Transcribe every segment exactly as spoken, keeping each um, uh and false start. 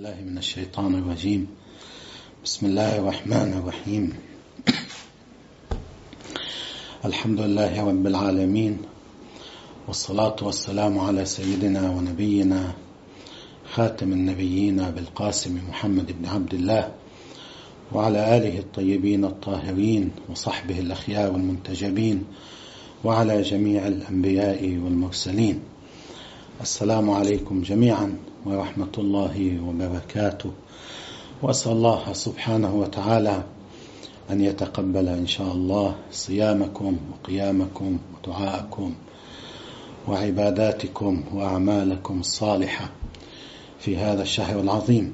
بالله من الشيطان الرجيم. بسم الله الرحمن الرحيم. الحمد لله رب العالمين، والصلاة والسلام على سيدنا ونبينا خاتم النبيين بالقاسم محمد بن عبد الله وعلى آله الطيبين الطاهرين وصحبه الأخيار المنتجبين وعلى جميع الأنبياء والمرسلين. السلام عليكم جميعا ورحمة الله وبركاته، وأسأل الله سبحانه وتعالى أن يتقبل إن شاء الله صيامكم وقيامكم ودعاءكم وعباداتكم وأعمالكم الصالحة في هذا الشهر العظيم.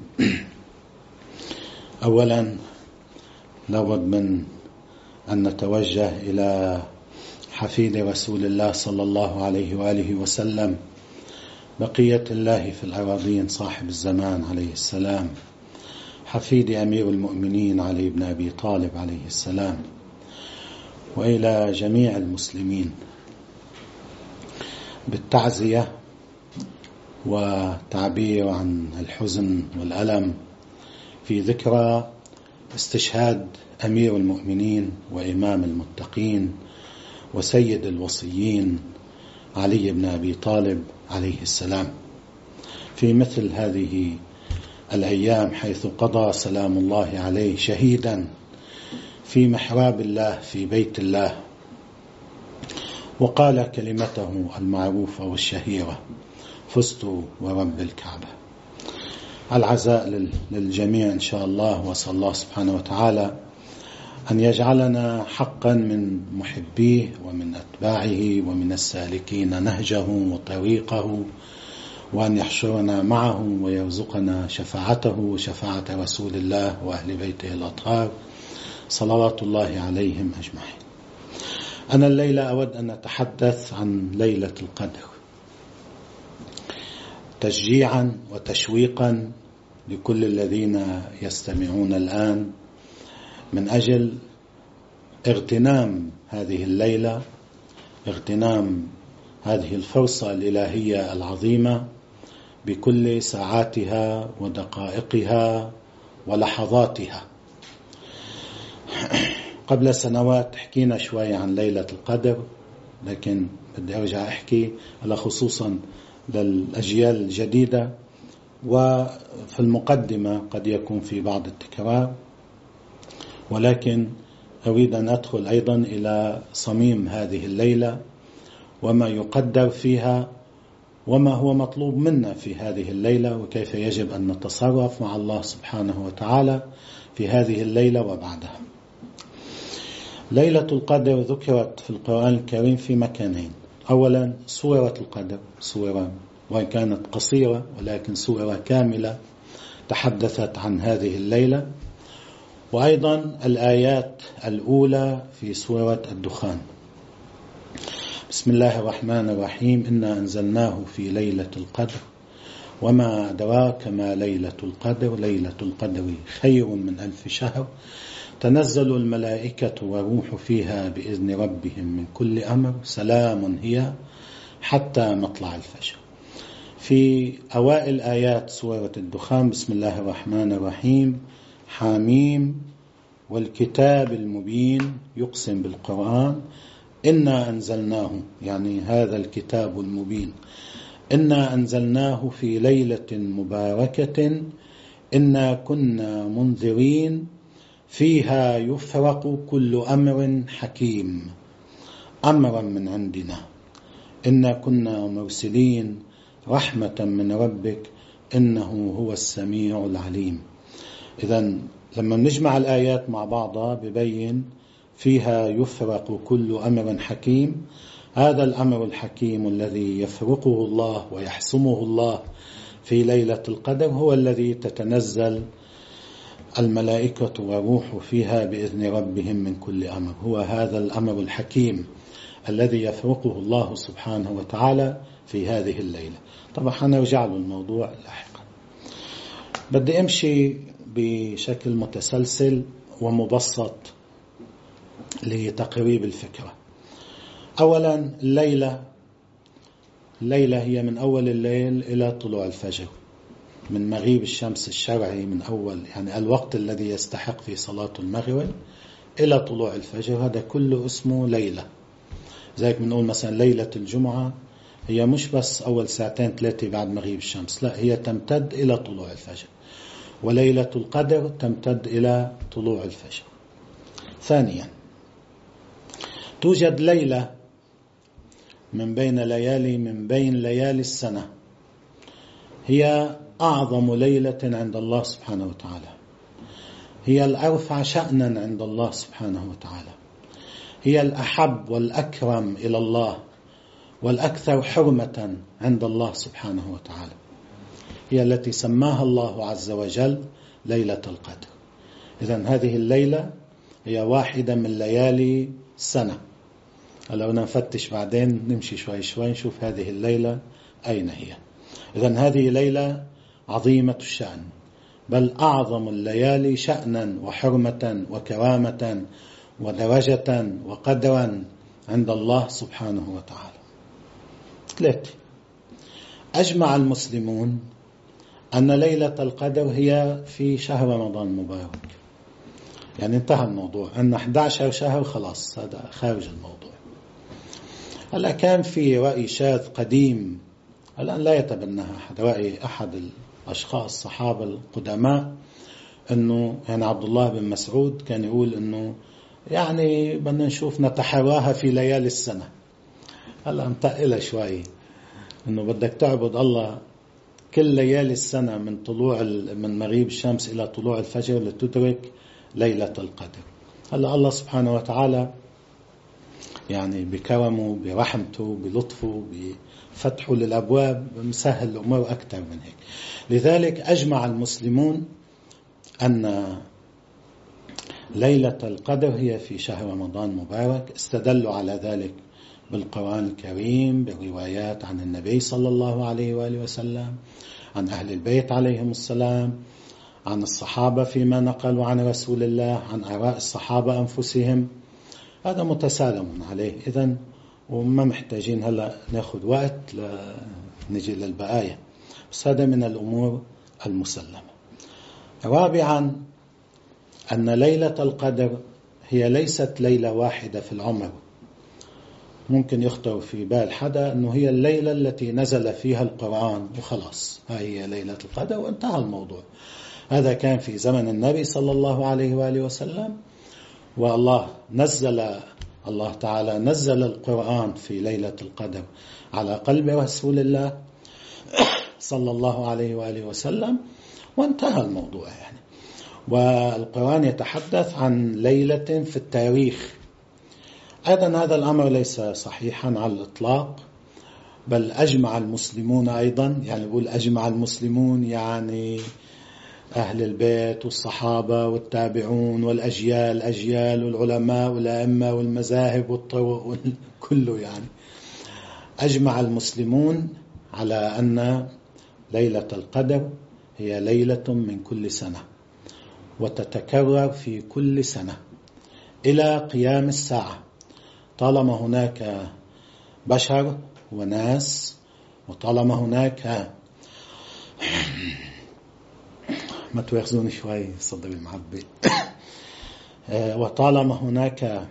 أولا لابد من أن نتوجه إلى حفيد رسول الله صلى الله عليه وآله وسلم، بقية الله في الأراضين صاحب الزمان عليه السلام، حفيد أمير المؤمنين علي بن أبي طالب عليه السلام، وإلى جميع المسلمين بالتعزية وتعبير عن الحزن والألم في ذكرى استشهاد أمير المؤمنين وإمام المتقين وسيد الوصيين علي بن أبي طالب عليه السلام في مثل هذه الأيام، حيث قضى سلام الله عليه شهيدا في محراب الله في بيت الله، وقال كلمته المعروفة والشهيرة: فزت ورب الكعبة. العزاء للجميع إن شاء الله، وأسأل الله سبحانه وتعالى أن يجعلنا حقا من محبيه ومن أتباعه ومن السالكين نهجه وطريقه، وأن يحشرنا معه ويرزقنا شفاعته وشفاعة رسول الله وأهل بيته الأطهار صلوات الله عليهم أجمعين. أنا الليلة أود أن أتحدث عن ليلة القدر تشجيعا وتشويقا لكل الذين يستمعون الآن، من أجل اغتنام هذه الليلة، اغتنام هذه الفرصة الإلهية العظيمة بكل ساعاتها ودقائقها ولحظاتها. قبل سنوات حكينا شوي عن ليلة القدر، لكن بدي أرجع أحكي على خصوصا للأجيال الجديدة، وفي المقدمة قد يكون في بعض التكرار، ولكن أريد أن أدخل أيضا إلى صميم هذه الليلة وما يقدر فيها وما هو مطلوب منا في هذه الليلة، وكيف يجب أن نتصرف مع الله سبحانه وتعالى في هذه الليلة وبعدها. ليلة القدر ذكرت في القرآن الكريم في مكانين. أولا سورة القدر، سورة وإن كانت قصيرة ولكن سورة كاملة تحدثت عن هذه الليلة، وأيضا الآيات الأولى في سورة الدخان. بسم الله الرحمن الرحيم: إنا أنزلناه في ليلة القدر وما أدراك ما ليلة القدر ليلة القدر خير من ألف شهر تنزل الملائكة والروح فيها بإذن ربهم من كل أمر سلام هي حتى مطلع الفجر. في أوائل آيات سورة الدخان: بسم الله الرحمن الرحيم حاميم والكتاب المبين، يقسم بالقرآن إنا أنزلناه، يعني هذا الكتاب المبين، إنا أنزلناه في ليلة مباركة إنا كنا منذرين فيها يفرق كل أمر حكيم أمرا من عندنا إنا كنا مرسلين رحمة من ربك إنه هو السميع العليم. إذن لما نجمع الآيات مع بعضها ببين فيها يفرق كل أمر حكيم، هذا الأمر الحكيم الذي يفرقه الله ويحسمه الله في ليلة القدر هو الذي تتنزل الملائكة والروح فيها بإذن ربهم من كل أمر. هو هذا الأمر الحكيم الذي يفرقه الله سبحانه وتعالى في هذه الليلة. طبعا حنرجع له الموضوع لاحقا. بدي أمشي بشكل متسلسل ومبسط لتقريب الفكرة. أولا الليلة الليلة هي من أول الليل إلى طلوع الفجر، من مغيب الشمس الشرعي من أول يعني الوقت الذي يستحق في صلاة المغرب إلى طلوع الفجر، هذا كله اسمه ليلة. زيك بنقول مثلا ليلة الجمعة هي مش بس أول ساعتين ثلاثة بعد مغيب الشمس، لا، هي تمتد إلى طلوع الفجر. وليلة القدر تمتد إلى طلوع الفجر. ثانيا، توجد ليلة من بين ليالي من بين ليالي السنة هي أعظم ليلة عند الله سبحانه وتعالى، هي الأرفع شأنا عند الله سبحانه وتعالى، هي الأحب والأكرم إلى الله والأكثر حرمة عند الله سبحانه وتعالى، هي التي سماها الله عز وجل ليلة القدر. إذن هذه الليلة هي واحدة من ليالي السنة. لو نفتش بعدين نمشي شوي شوي نشوف هذه الليلة أين هي. إذن هذه ليلة عظيمة الشأن، بل أعظم الليالي شأنا وحرمة وكرامة ودرجة وقدرا عند الله سبحانه وتعالى. ثلاثة، أجمع المسلمون أن ليلة القدر هي في شهر رمضان المبارك. يعني انتهى الموضوع، أن أحد عشر شهر خلاص هذا خارج الموضوع. هلا كان في رأي شاذ قديم الآن لا يتبناها أحد، رأي أحد الأشخاص الصحابة القدماء، أنه يعني عبد الله بن مسعود كان يقول أنه يعني بدنا نشوف نتحراها في ليالي السنة. هلا انتقلها شوي، أنه بدك تعبد الله كل ليالي السنة من طلوع من مغيب الشمس إلى طلوع الفجر لتدرك ليلة القدر. هلا الله سبحانه وتعالى يعني بكرمه برحمته بلطفه بفتحه للأبواب مسهل الأمور أكثر من هيك. لذلك أجمع المسلمون أن ليلة القدر هي في شهر رمضان مبارك. استدلوا على ذلك بالقرآن الكريم، بالروايات عن النبي صلى الله عليه وآله وسلم، عن أهل البيت عليهم السلام، عن الصحابة فيما نقلوا عن رسول الله، عن آراء الصحابة أنفسهم. هذا متسالم عليه. إذن وما محتاجين هلأ ناخذ وقت لنجي للبقايا، بس هذا من الأمور المسلمة. رابعا، أن ليلة القدر هي ليست ليلة واحدة في العمر. ممكن يخطر في بال حدا أنه هي الليلة التي نزل فيها القرآن وخلاص هي ليلة القدر وانتهى الموضوع. هذا كان في زمن النبي صلى الله عليه وآله وسلم، والله نزل الله تعالى نزل القرآن في ليلة القدر على قلب رسول الله صلى الله عليه وآله وسلم وانتهى الموضوع يعني. والقرآن يتحدث عن ليلة في التاريخ. أيضا هذا الأمر ليس صحيحا على الإطلاق، بل أجمع المسلمون أيضا، يعني يقول أجمع المسلمون يعني أهل البيت والصحابة والتابعون والأجيال أجيال والعلماء والأئمة والمذاهب والطرق كله، يعني أجمع المسلمون على أن ليلة القدر هي ليلة من كل سنة وتتكرر في كل سنة إلى قيام الساعة، طالما هناك بشر وناس، وطالما هناك ما تواخذوني شوي صدر المعبي وطالما هناك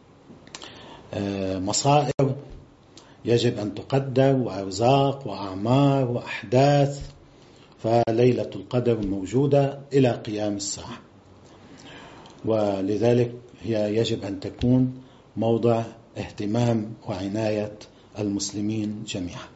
مصائر يجب أن تقدر وأرزاق وأعمار وأحداث، فليلة القدر موجودة إلى قيام الساعة، ولذلك هي يجب أن تكون موضع اهتمام وعناية المسلمين جميعا.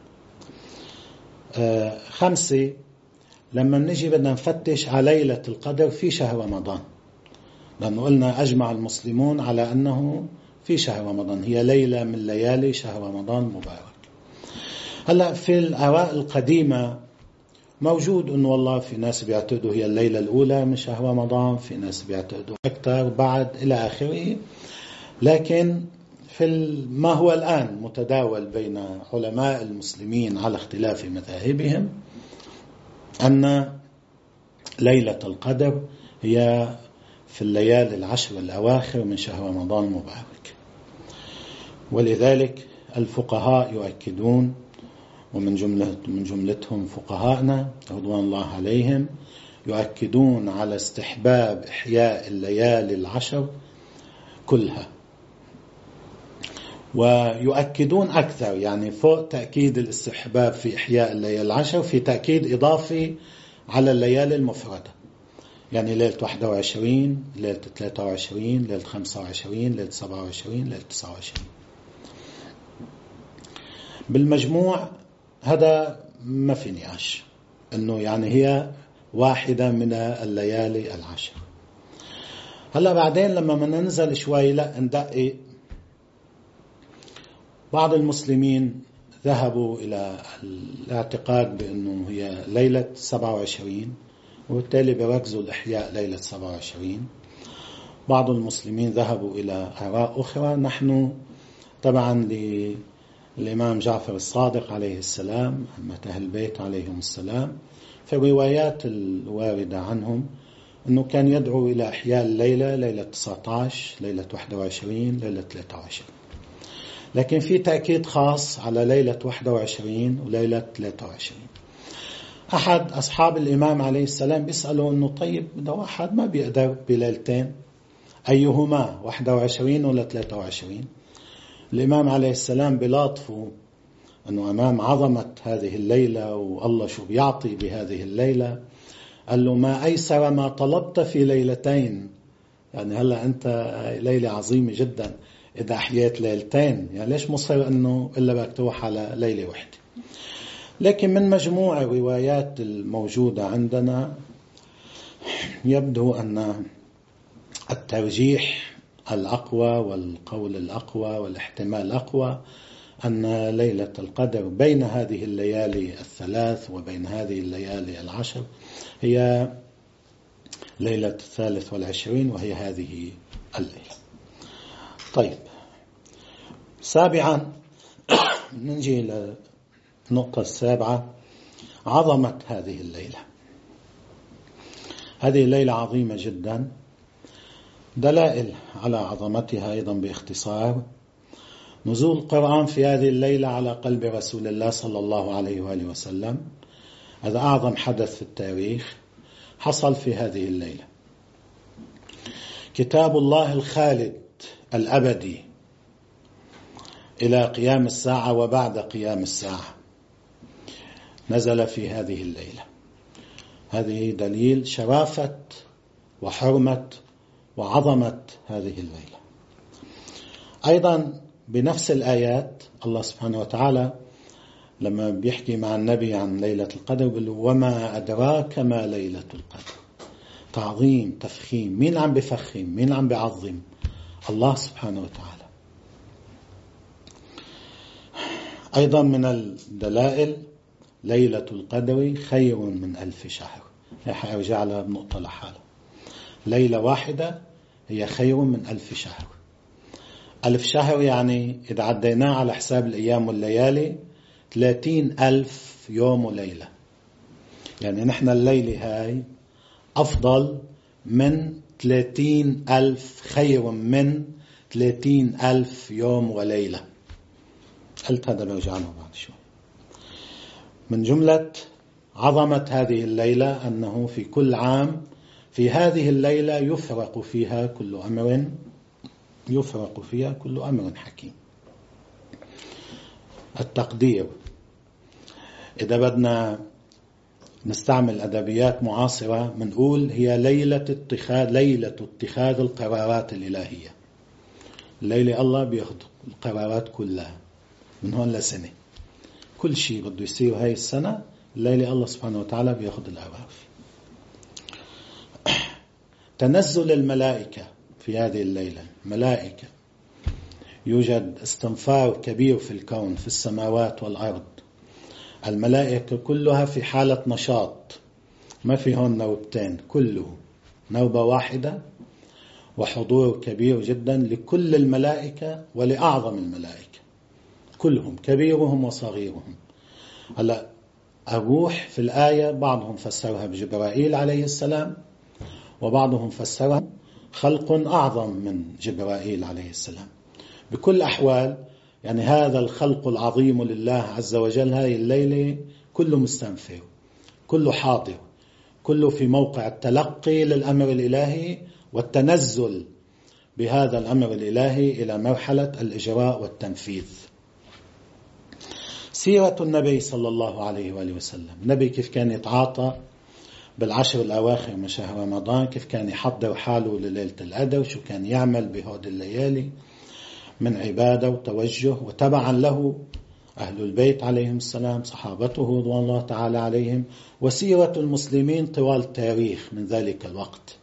خمسة، لما نجي بدنا نفتش على ليلة القدر في شهر رمضان، لأنه قلنا أجمع المسلمون على أنه في شهر رمضان، هي ليلة من ليالي شهر رمضان المبارك. هلأ في الآراء القديمة موجود أنه والله في ناس بيعتقدوا هي الليلة الأولى من شهر رمضان، في ناس بيعتقدوا أكثر بعد إلى آخره، لكن في ما هو الآن متداول بين علماء المسلمين على اختلاف مذاهبهم أن ليلة القدر هي في الليالي العشر الأواخر من شهر رمضان المبارك. ولذلك الفقهاء يؤكدون ومن جملة من جملتهم فقهاءنا رضوان الله عليهم يؤكدون على استحباب إحياء الليالي العشر كلها، ويؤكدون أكثر، يعني فوق تأكيد الاستحباب في إحياء الليالي العشر في تأكيد إضافي على الليالي المفردة، يعني ليلة واحد وعشرين، ليلة ثلاثة وعشرين، ليلة خمسة وعشرين، ليلة سبعة وعشرين، ليلة تسعة وعشرين. بالمجموع هذا ما في نقاش أنه يعني هي واحدة من الليالي العشر. هلا بعدين لما ننزل شوي لا ندقق، بعض المسلمين ذهبوا إلى الاعتقاد بأنه هي ليلة سبعة وعشرين، وبالتالي بركزوا الإحياء ليلة سبعة وعشرين. بعض المسلمين ذهبوا إلى آراء أخرى. نحن طبعا للإمام جعفر الصادق عليه السلام، أمة أهل البيت عليهم السلام، في الروايات الواردة عنهم أنه كان يدعو إلى إحياء الليلة ليلة تسعة عشر، ليلة واحد وعشرين، ليلة ثلاثة وعشرين، لكن في تأكيد خاص على ليلة واحد وعشرين وليلة ثلاثة وعشرين. أحد أصحاب الإمام عليه السلام بيسألوا أنه طيب ده واحد ما بيقدر بليلتين، أيهما واحد وعشرين ولا ثلاثة وعشرين؟ الإمام عليه السلام بلاطفه أنه أمام عظمة هذه الليلة والله شو بيعطي بهذه الليلة، قال له ما أيسر ما طلبت في ليلتين، يعني هلأ أنت ليلة عظيمة جدا إذا أحييت ليلتين، يعني ليش مصر أنه إلا بدك تروح على ليلة واحدة؟ لكن من مجموع الروايات الموجودة عندنا يبدو أن الترجيح الأقوى والقول الأقوى والاحتمال الأقوى أن ليلة القدر بين هذه الليالي الثلاث وبين هذه الليالي العشر هي ليلة الثالث والعشرين، وهي هذه الليلة. طيب، سابعا ننجي إلى النقطة السابعة، عظمة هذه الليلة. هذه الليلة عظيمة جدا. دلائل على عظمتها أيضا باختصار: نزول القرآن في هذه الليلة على قلب رسول الله صلى الله عليه وآله وسلم، هذا أعظم حدث في التاريخ حصل في هذه الليلة. كتاب الله الخالد الأبدي إلى قيام الساعة وبعد قيام الساعة نزل في هذه الليلة. هذه دليل شرافة وحرمة وعظمة هذه الليلة. أيضا بنفس الآيات الله سبحانه وتعالى لما بيحكي مع النبي عن ليلة القدر بيقول له وما أدراك ما ليلة القدر. تعظيم، تفخيم. مين عم بفخم؟ مين عم بعظم؟ الله سبحانه وتعالى. أيضا من الدلائل ليلة القدر خير من ألف شهر. هرجع لها بنقطة لحالة. ليلة واحدة هي خير من ألف شهر. ألف شهر يعني إذا عديناه على حساب الأيام والليالي ثلاثين ألف يوم وليلة. يعني نحن الليلة هاي أفضل من ثلاثين ألف، خير من ثلاثين ألف يوم وليلة. قلت هذا برجع له بعد شوي. من جملة عظمة هذه الليلة أنه في كل عام في هذه الليلة يفرق فيها كل أمر يفرق فيها كل أمر حكيم. التقدير، إذا بدنا نستعمل أدبيات معاصرة منقول هي ليلة اتخاذ ليلة اتخاذ القرارات الإلهية. الليلة الله بياخذ القرارات كلها من هون لسنة، كل شيء بده يصير هاي السنة الليلة الله سبحانه وتعالى بياخذ القرار فيه. تنزل الملائكة في هذه الليلة. ملائكة، يوجد استنفار كبير في الكون، في السماوات والأرض. الملائكة كلها في حالة نشاط، ما في هون نوبتين، كله نوبة واحدة، وحضور كبير جدا لكل الملائكة ولأعظم الملائكة كلهم، كبيرهم وصغيرهم. هلا الروح في الآية بعضهم فسرها بجبرائيل عليه السلام، وبعضهم فسرها خلق أعظم من جبرائيل عليه السلام. بكل أحوال يعني هذا الخلق العظيم لله عز وجل هذه الليلة كله مستنفر، كله حاضر، كله في موقع التلقي للأمر الإلهي والتنزل بهذا الأمر الإلهي إلى مرحلة الإجراء والتنفيذ. سيرة النبي صلى الله عليه وآله وسلم، النبي كيف كان يتعاطى بالعشر الأواخر من شهر رمضان، كيف كان يحضر حاله لليلة القدر، وشو كان يعمل بهذه الليالي من عبادة وتوجه، وتبعا له أهل البيت عليهم السلام، صحابته رضوان الله تعالى عليهم، وسيرة المسلمين طوال التاريخ من ذلك الوقت.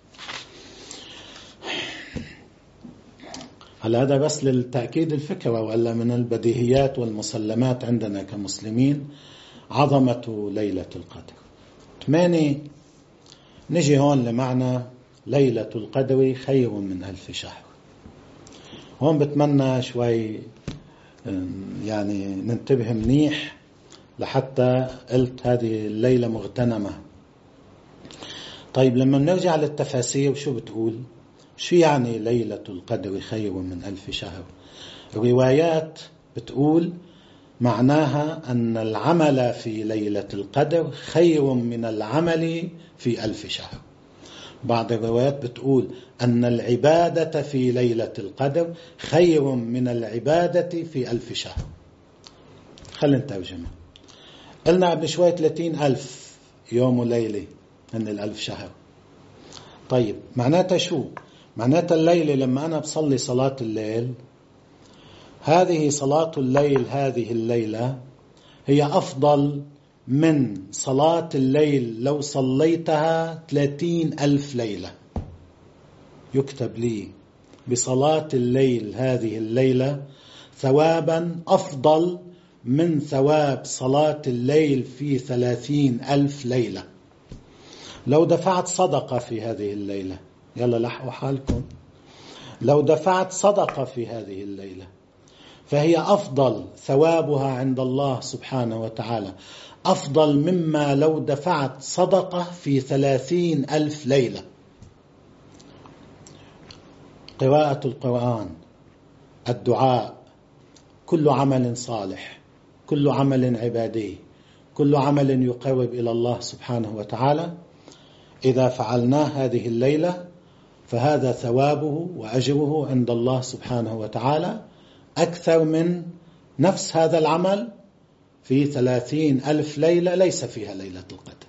هل هذا بس للتأكيد الفكرة، ولا من البديهيات والمسلمات عندنا كمسلمين عظمة ليلة القدر؟ ثمانية، نجي هون لمعنى ليلة القدر خير من ألف شهر. هون بتمنى شوي يعني ننتبه منيح، لحتى قلت هذه الليلة مغتنمة. طيب لما نرجع للتفاسير شو بتقول؟ شو يعني ليلة القدر خير من ألف شهر؟ الروايات بتقول معناها أن العمل في ليلة القدر خير من العمل في ألف شهر. بعض الروايات بتقول أن العبادة في ليلة القدر خير من العبادة في ألف شهر. خلينا نترجمها. قلنا قبل شوية ثلاثين ألف يوم وليلة من الألف شهر. طيب معناتها شو؟ معناتها الليلة لما أنا بصلي صلاة الليل، هذه صلاة الليل هذه الليلة هي أفضل من صلاة الليل لو صليتها ثلاثين ألف ليلة. يكتب لي بصلاة الليل هذه الليلة ثوابا أفضل من ثواب صلاة الليل في ثلاثين ألف ليلة. لو دفعت صدقة في هذه الليلة، يلا لحقوا حالكم، لو دفعت صدقة في هذه الليلة فهي أفضل ثوابها عند الله سبحانه وتعالى، أفضل مما لو دفعت صدقة في ثلاثين ألف ليلة. قراءة القرآن، الدعاء، كل عمل صالح، كل عمل عبادي، كل عمل يقرب إلى الله سبحانه وتعالى، إذا فعلناه هذه الليلة فهذا ثوابه وأجره عند الله سبحانه وتعالى أكثر من نفس هذا العمل في ثلاثين ألف ليلة ليس فيها ليلة القدر.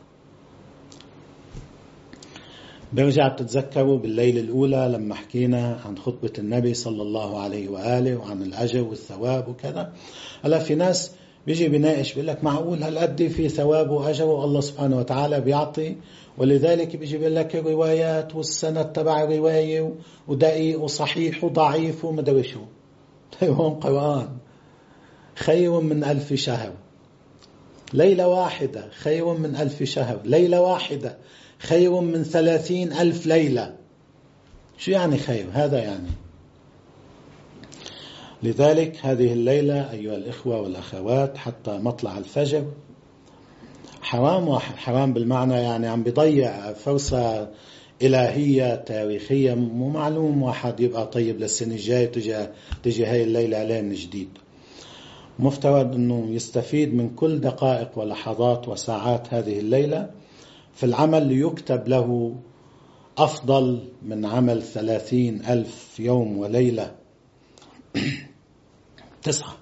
برجع تتذكروا بالليلة الأولى لما حكينا عن خطبة النبي صلى الله عليه وآله وعن الأجر والثواب وكذا. هلا في ناس بيجي بيناقش بيقول لك معقول هالقد في ثواب وأجر والله سبحانه وتعالى بيعطي، ولذلك بيجي بيقول لك الروايات والسند تبع رواية ودقيق وصحيح وضعيف ومدري شو. هون قرآن خير من ألف شهر، ليلة واحدة خير من ألف شهر، ليلة واحدة خير من ثلاثين ألف ليلة. شو يعني خير؟ هذا يعني. لذلك هذه الليلة أيها الإخوة والأخوات حتى مطلع الفجر حرام، واحد حرام بالمعنى يعني عم بيضيع فرصة إلهية تاريخية. مو معلوم واحد يبقى طيب للسنة الجاية تجي تجي هاي الليلة عليه من جديد. مفترض أنه يستفيد من كل دقائق ولحظات وساعات هذه الليلة في العمل ليكتب له أفضل من عمل ثلاثين ألف يوم وليلة. تسعة.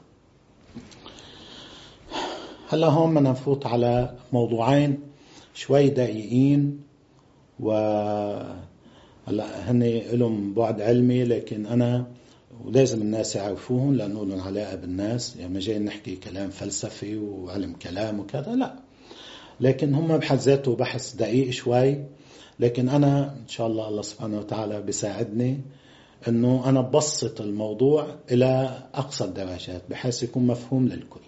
هلا هون بدنا نفوت على موضوعين شوي دقيقين، وهلا هن لهم بعد علمي لكن أنا ولازم الناس يعرفوهم لأنه لهم علاقة بالناس. يعني ما جاي نحكي كلام فلسفي وعلم كلام وكذا، لا، لكن هم بحد ذاته بحث دقيق شوي. لكن أنا إن شاء الله الله سبحانه وتعالى بيساعدني أنه أنا ببسط الموضوع إلى أقصى الدرجات بحيث يكون مفهوم للكل.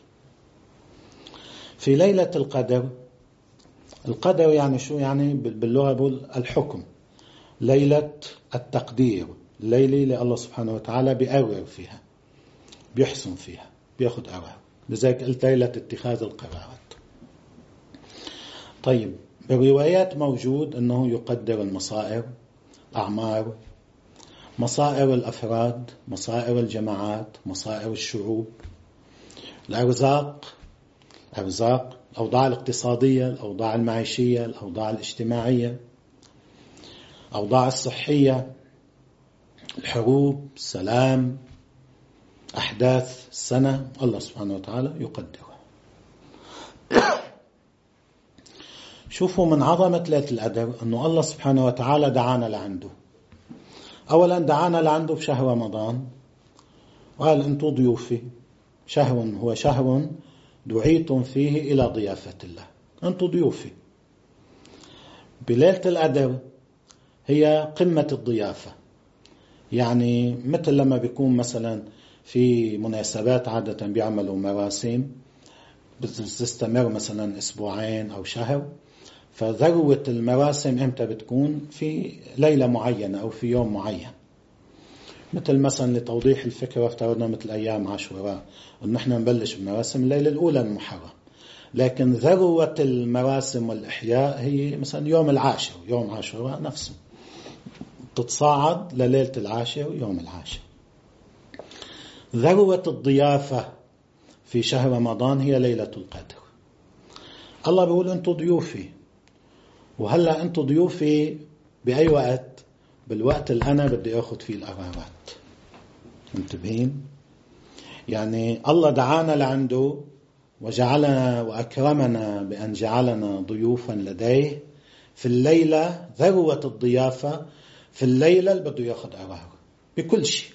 في ليلة القدر، القدر يعني شو؟ يعني باللغة بقول الحكم، ليلة التقدير، الليلة اللي الله سبحانه وتعالى بيقرر فيها، بيحسن فيها، بياخد قرار. لذلك قلت ليلة اتخاذ القرارات. طيب بالروايات موجود أنه يقدر المصائر، أعمار، مصائر الأفراد، مصائر الجماعات، مصائر الشعوب، الأرزاق أرزاق الأوضاع الاقتصادية، الأوضاع المعيشية، الأوضاع الاجتماعية، الأوضاع الصحية، الحروب، السلام، أحداث السنة، الله سبحانه وتعالى يقدرها. شوفوا من عظمة ليلة القدر أنه الله سبحانه وتعالى دعانا لعنده. أولا دعانا لعنده بشهر رمضان وقال أنتم ضيوفي، شهر هو شهر دعيتم فيه إلى ضيافة الله، أنتم ضيوفي. بليلة القدر هي قمة الضيافة، يعني مثل لما بيكون مثلا في مناسبات عادة بيعملوا مراسم بتستمر مثلا أسبوعين أو شهر، فذروة المراسم إمتى بتكون؟ في ليلة معينة أو في يوم معين. مثل مثلا لتوضيح الفكرة افترضنا مثل أيام عاشوراء أن نحن نبلش بمراسم الليلة الأولى المحرم، لكن ذروة المراسم والإحياء هي مثلا يوم العاشر، يوم عاشوراء نفسه تتصاعد لليلة العاشر يوم العاشر. ذروة الضيافة في شهر رمضان هي ليلة القدر. الله بيقول أنتم ضيوفي، وهلأ أنتم ضيوفي بأي وقت؟ بالوقت اللي أنا بدي أخذ فيه القرارات. منتبهين؟ يعني الله دعانا لعنده وجعلنا وأكرمنا بأن جعلنا ضيوفا لديه في الليلة، ذروة الضيافة في الليلة اللي بده ياخذ قرار بكل شيء.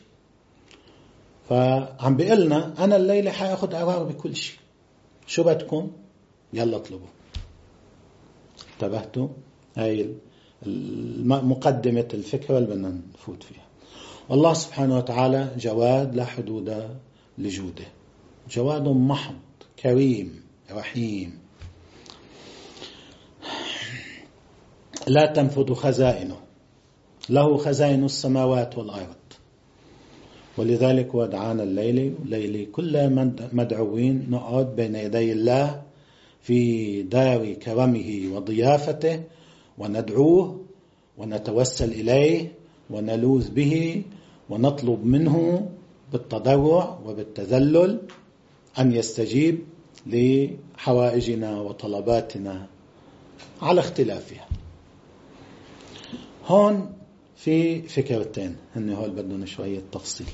فعم بيقلنا أنا الليلة حأخذ قرار بكل شيء، شو بدكم؟ يلا اطلبوا. انتبهتوا؟ هاي مقدمة الفكرة اللي بدنا نفوت فيها. والله سبحانه وتعالى جواد لا حدود لجوده، جواد محض كريم رحيم لا تنفذ خزائنه، له خزائن السماوات والأرض. ولذلك ودعانا الليل ليلي كل مدعوين نقعد بين يدي الله في دار كرمه وضيافته وندعوه ونتوسل إليه ونلوذ به ونطلب منه بالتضرع وبالتذلل أن يستجيب لحوائجنا وطلباتنا على اختلافها. هون في فكرتين هن هول بدنا شوية تفصيل،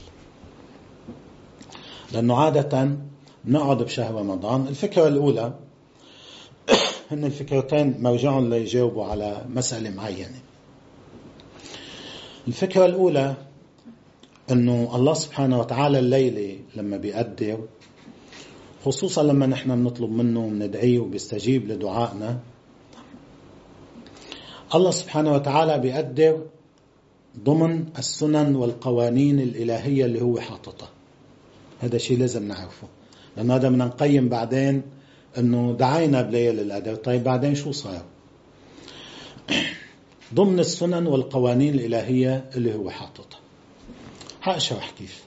لأنه عادة نقعد بشهر رمضان. الفكرة الأولى هن الفكرتين مرجعهم ليجاوبوا على مسألة معينة. الفكرة الأولى أنه الله سبحانه وتعالى الليلة لما بيقدر، خصوصا لما نحن نطلب منه وندعيه وبيستجيب لدعائنا، الله سبحانه وتعالى بيقدر ضمن السنن والقوانين الإلهية اللي هو حاططها. هذا شيء لازم نعرفه، لأن هذا من نقيم بعدين أنه دعينا بليل القدر، طيب بعدين شو صار؟ ضمن السنن والقوانين الإلهية اللي هو حاططها. هأشرح كيف.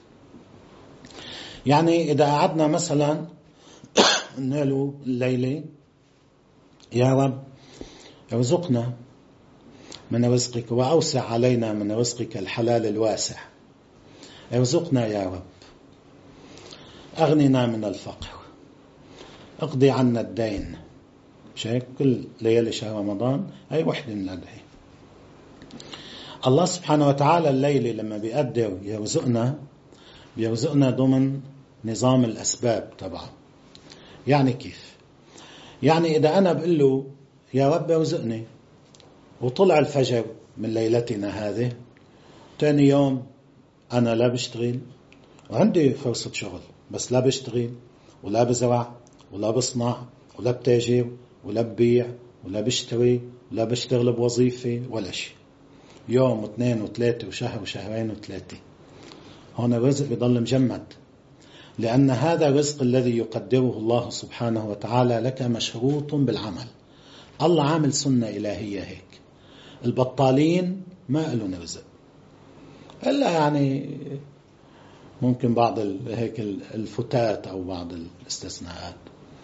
يعني إذا قعدنا مثلا نقول الليلة يا رب ارزقنا من رزقك وأوسع علينا من رزقك الحلال الواسع، ارزقنا يا رب، أغننا من الفقر، اقضي عنا الدين. مش هيك كل ليالي شهر رمضان هي وحدة من الأدعية. الله سبحانه وتعالى الليلة لما بيقدر يرزقنا بيرزقنا ضمن نظام الأسباب تبعه. يعني كيف؟ يعني إذا أنا بقول له يا رب ارزقني وطلع الفجر من ليلتنا هذه، تاني يوم أنا لا بشتغل وعندي فرصة شغل، بس لا بشتغل ولا بزرع ولا بصنع ولا بتاجر ولا ببيع ولا بشتري ولا بشتغل بوظيفة ولا شيء، يوم واثنين وثلاثة وشهر وشهرين وثلاثة، هون الرزق بيضل مجمد، لأن هذا الرزق الذي يقدره الله سبحانه وتعالى لك مشروط بالعمل. الله عامل سنة إلهية هيك. البطالين ما قالوا رزق إلا يعني ممكن بعض هيك الفتات أو بعض الاستثناءات.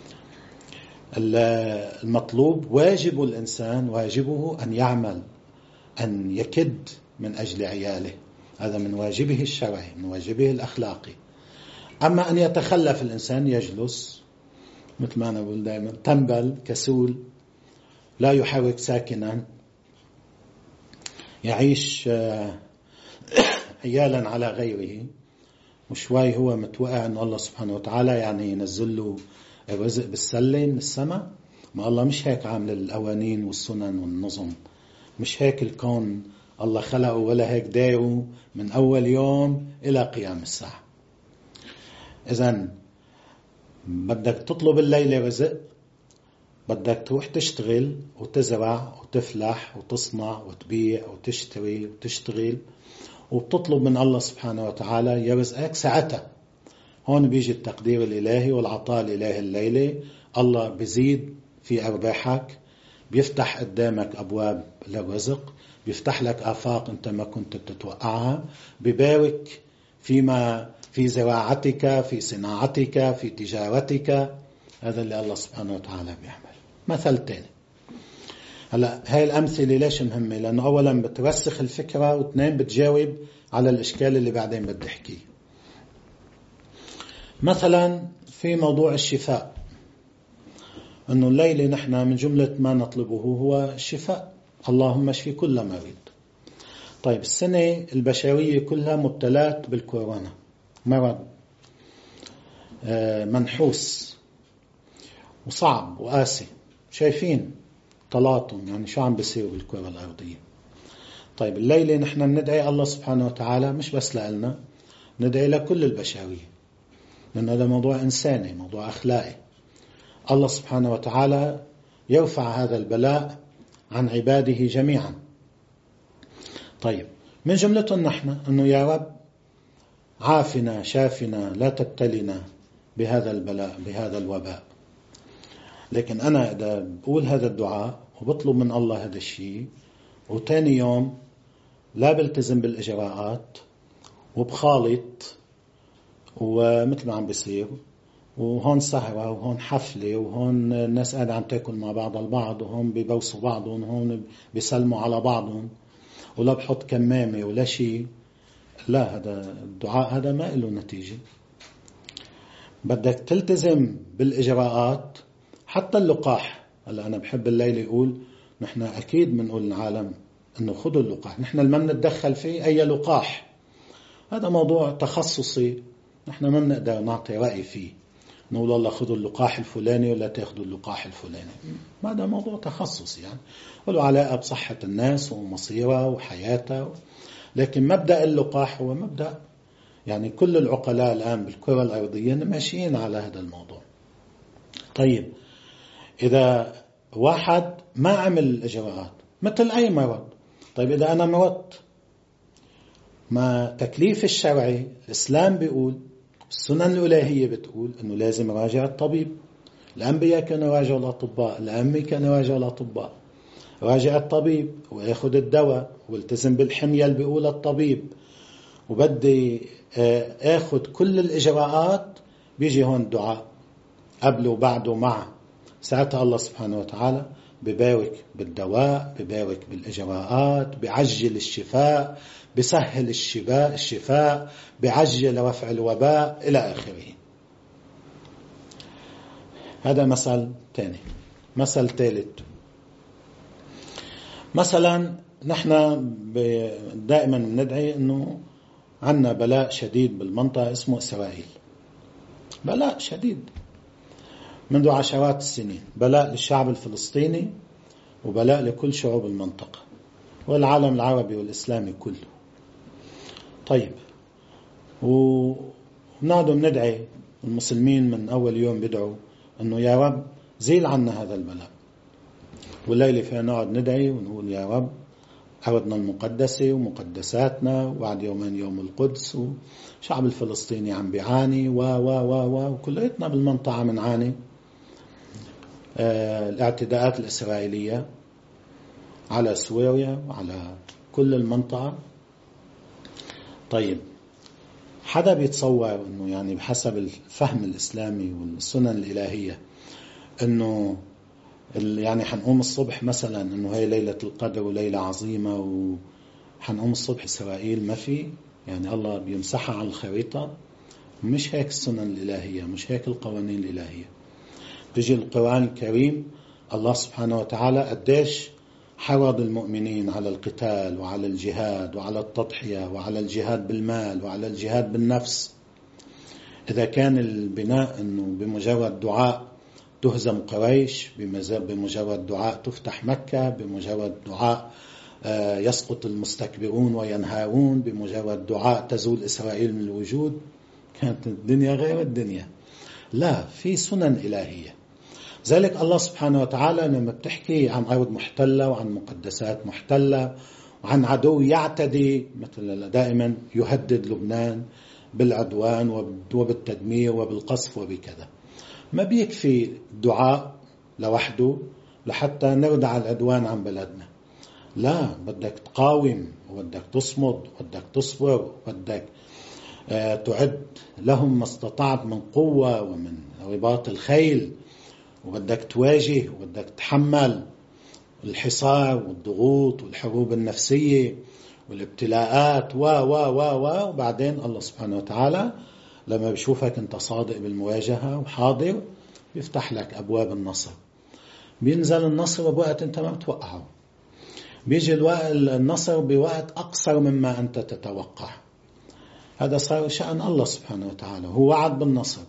المطلوب واجب الإنسان، واجبه أن يعمل، أن يكد من أجل عياله، هذا من واجبه الشرعي، من واجبه الأخلاقي، أما أن يتخلف الإنسان يجلس مثل ما أنا بقول دائما تنبل كسول لا يحرك ساكنا يعيش عيالا على غيره وشوي هو متوقع أن الله سبحانه وتعالى يعني ينزل له الرزق بالسلة من السماء. ما الله مش هيك عامل القوانين والسنن والنظم، مش هيك الكون الله خلقه ولا هيك دايره من أول يوم إلى قيام الساعة. إذن بدك تطلب الليلة رزق، بدك تروح تشتغل وتزرع وتفلح وتصنع وتبيع وتشتري وتشتغل وبتطلب من الله سبحانه وتعالى يرزقك ساعتها. هون بيجي التقدير الإلهي والعطاء الإلهي الليلة. الله بيزيد في أرباحك، بيفتح قدامك أبواب للرزق، بيفتح لك آفاق أنت ما كنت بتتوقعها، بيبارك فيما في زراعتك، في صناعتك، في تجارتك. هذا اللي الله سبحانه وتعالى بيعمل. مثل تاني، هلا هاي الأمثلة ليش مهمة؟ لأنه أولا بترسخ الفكرة، واثنين بتجاوب على الإشكال اللي بعدين بدي أحكيه. مثلا في موضوع الشفاء، أنه الليلة نحن من جملة ما نطلبه هو الشفاء، اللهم اشفي كل مريض. طيب السنة البشرية كلها مبتلات بالكورونا، مرض منحوس وصعب وقاسي، شايفين تلاطم، يعني شو عم بيصير بالكرة الأرضية. طيب الليلة نحن ندعي الله سبحانه وتعالى مش بس لنا، ندعي لكل البشرية، لأن هذا موضوع إنساني، موضوع أخلاقي. الله سبحانه وتعالى يرفع هذا البلاء عن عباده جميعا. طيب من جملته نحن أنه يا رب عافنا شافنا لا تبتلنا بهذا البلاء بهذا الوباء. لكن أنا إذا بقول هذا الدعاء وبطلب من الله هذا الشيء وتاني يوم لا بلتزم بالإجراءات وبخالط ومثل ما عم بيصير، وهون سهرة وهون حفلة وهون الناس قاعدة عم تاكل مع بعض البعض وهون بيبوسوا بعضهم وهون بيسلموا على بعضهم ولا بحط كمامة ولا شيء، لا، هذا الدعاء هذا ما له نتيجة. بدك تلتزم بالإجراءات. حتى اللقاح، هلا أنا بحب الليل يقول نحن أكيد بنقول للعالم إنه خذوا اللقاح، نحن اللي ما بنتدخل فيه أي لقاح، هذا موضوع تخصصي نحن ما بنقدر نعطي رأي فيه، نقول الله خذوا اللقاح الفلاني ولا تأخذوا اللقاح الفلاني، هذا موضوع تخصصي يعني وله علاقة بصحة الناس ومصيرها وحياتها. لكن مبدأ اللقاح هو مبدأ يعني كل العقلاء الآن بالكرة الأرضية ماشيين على هذا الموضوع. طيب إذا واحد ما عمل الإجراءات مثل أي مرض، طيب إذا أنا مرضت، ما تكليف الشرعي الإسلام بيقول، السنن الإلهية بتقول أنه لازم راجع الطبيب. الأنبياء كانوا راجعوا الأطباء، الأئمة كانوا راجعوا الأطباء. راجع الطبيب ويأخذ الدواء والتزم بالحمية اللي بيقول الطبيب، وبدي أخذ كل الإجراءات. بيجي هون دعاء قبل وبعد ومع، ساعتها الله سبحانه وتعالى ببارك بالدواء، ببارك بالإجراءات، بعجل الشفاء، بسهل الشفاء الشفاء بعجل رفع الوباء إلى آخره. هذا مثل ثاني. مثل ثالث، مثلا نحن دائما ندعي أنه عنا بلاء شديد بالمنطقة اسمه إسرائيل، بلاء شديد منذ عشرات السنين، بلاء للشعب الفلسطيني وبلاء لكل شعوب المنطقة والعالم العربي والإسلامي كله. طيب ونقعد ندعي، المسلمين من أول يوم بدعوا أنه يا رب زيل عنا هذا البلاء، والليلة فينا نقعد ندعي ونقول يا رب أرضنا المقدسة ومقدساتنا، وبعد يومين يوم القدس، وشعب الفلسطيني عم بيعاني و و و و وكليتنا بالمنطقة عم نعاني. آه الاعتداءات الإسرائيلية على سوريا وعلى كل المنطقة. طيب حدا بيتصور أنه يعني بحسب الفهم الإسلامي والسنن الإلهية أنه يعني حنقوم الصبح مثلا أنه هي ليلة القدر وليلة عظيمة وحنقوم الصبح إسرائيل ما في، يعني الله بيمسحها على الخريطة؟ مش هيك السنن الإلهية، مش هيك القوانين الإلهية. تجي القرآن الكريم الله سبحانه وتعالى قديش حرض المؤمنين على القتال وعلى الجهاد وعلى التضحية وعلى الجهاد بالمال وعلى الجهاد بالنفس. إذا كان البناء أنه بمجرد دعاء تهزم قريش، بمجرد دعاء تفتح مكة، بمجرد دعاء يسقط المستكبرون وينهارون، بمجرد دعاء تزول إسرائيل من الوجود، كانت الدنيا غير الدنيا. لا، في سنن إلهية. ذلك الله سبحانه وتعالى لما بتحكي عن أرض محتلة وعن مقدسات محتلة وعن عدو يعتدي، مثل دائما يهدد لبنان بالعدوان وبالتدمير وبالقصف وبكذا، ما بيكفي دعاء لوحده لحتى نردع العدوان عن بلدنا. لا، بدك تقاوم وبدك تصمد وبدك تصبر وبدك آه تعد لهم ما استطعت من قوة ومن رباط الخيل، وبدك تواجه وبدك تحمل الحصار والضغوط والحروب النفسية والابتلاءات و و و و وبعدين الله سبحانه وتعالى لما بيشوفك انت صادق بالمواجهة وحاضر بيفتح لك أبواب النصر. بينزل النصر بوقت انت ما بتوقعه، بيجي النصر بوقت أقصر مما أنت تتوقع. هذا صار شأن الله سبحانه وتعالى، هو وعد بالنصر.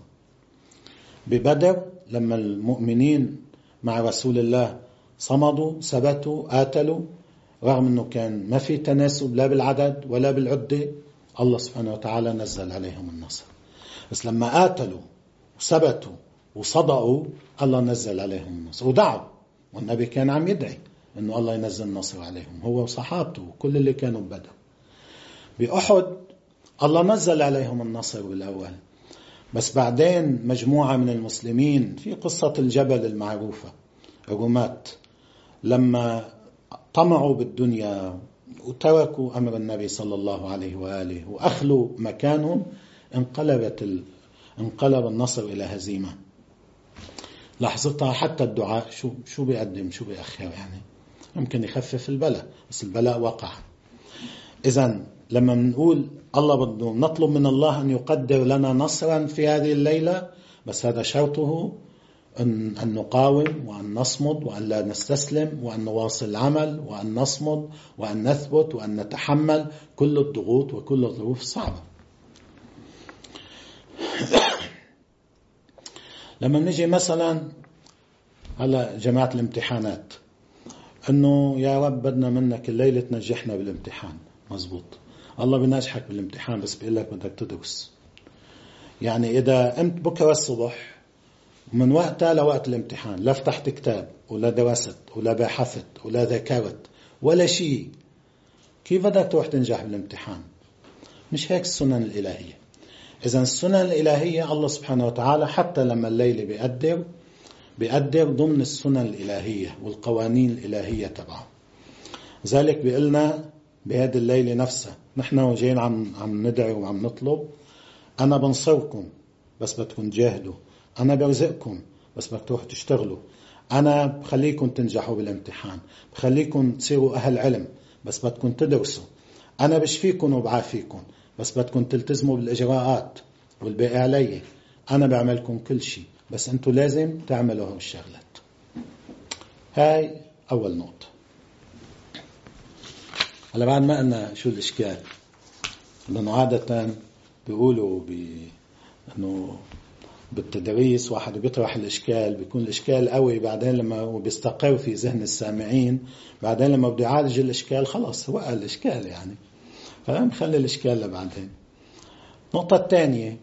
ببدر لما المؤمنين مع رسول الله صمدوا ثبتوا قاتلوا، رغم أنه كان ما في تناسب لا بالعدد ولا بالعدة، الله سبحانه وتعالى نزل عليهم النصر. بس لما قاتلوا وثبتوا وصدقوا الله نزل عليهم النصر ودعوا، والنبي كان عم يدعي أنه الله ينزل النصر عليهم، هو وصحابته وكل اللي كانوا ببدر. بأحد الله نزل عليهم النصر بالأول، بس بعدين مجموعة من المسلمين في قصة الجبل المعروفة الرماة لما طمعوا بالدنيا وتركوا أمر النبي صلى الله عليه وآله وأخلوا مكانهم، انقلبت ال... انقلب النصر إلى هزيمة. لحظتها حتى الدعاء شو شو بيقدم شو بيأخر، يعني ممكن يخفف البلاء بس البلاء وقع. إذن لما نقول الله بده نطلب من الله أن يقدر لنا نصرا في هذه الليلة، بس هذا شرطه أن, أن نقاوم وأن نصمد وأن لا نستسلم وأن نواصل العمل وأن نصمد وأن نثبت وأن نتحمل كل الضغوط وكل الظروف الصعبة. لما نجي مثلا على جماعة الامتحانات، أنه يا رب بدنا منك الليلة تنجحنا بالامتحان، مزبوط، الله بينجحك بالامتحان بس بيقول لك بدك تدرس. يعني إذا قمت بكرة الصبح من وقتها لوقت الامتحان لا فتحت كتاب ولا درست ولا بحثت ولا ذكرت ولا شيء، كيف بدك تروح تنجح بالامتحان؟ مش هيك السنن الإلهية. إذن السنن الإلهية الله سبحانه وتعالى حتى لما الليل بيقدر بيقدر ضمن السنن الإلهية والقوانين الإلهية تبعه. ذلك بيقلنا بهذه الليلة نفسها نحن وجين عم, عم ندعي وعم نطلب، أنا بنصركم بس بدكم تجاهدوا، أنا برزقكم بس بدكم تروحوا تشتغلوا، أنا بخليكم تنجحوا بالامتحان، بخليكم تصيروا أهل علم بس بدكم تدرسوا، أنا بشفيكم وبعافيكم بس بدكم تلتزموا بالإجراءات والباقي علي، أنا بعملكم كل شيء بس أنتوا لازم تعملوا هاي الشغلات. هاي أول نقطة. هلا بعد ما قلنا شو الإشكال، لأنه عادة بيقولوا بي أنه بالتدريس واحد بيطرح الإشكال بيكون الإشكال قوي، بعدين لما بيستقر في ذهن السامعين بعدين لما بده يعالج الإشكال خلاص وقع الإشكال، يعني فنخلي الإشكال لبعدين. النقطة الثانية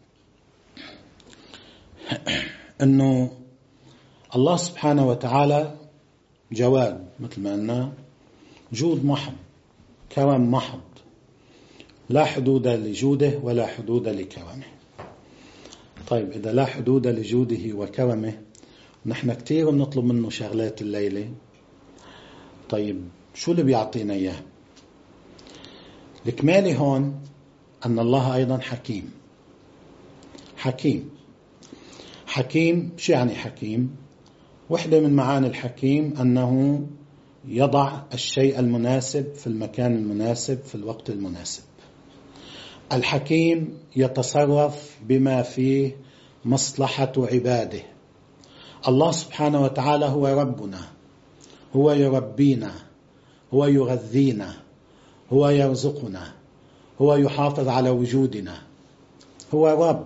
أنه الله سبحانه وتعالى جواد، مثل ما قلنا جود محض، كرم محض، لا حدود لجوده ولا حدود لكرمه. طيب إذا لا حدود لجوده وكرمه، نحن كتير بنطلب منه شغلات الليلة، طيب شو اللي بيعطينا إياه؟ الكمالي هون أن الله أيضا حكيم. حكيم حكيم شو يعني حكيم؟ وحدة من معاني الحكيم أنه يضع الشيء المناسب في المكان المناسب في الوقت المناسب. الحكيم يتصرف بما فيه مصلحة عباده. الله سبحانه وتعالى هو ربنا، هو يربينا، هو يغذينا، هو يرزقنا، هو يحافظ على وجودنا، هو رب.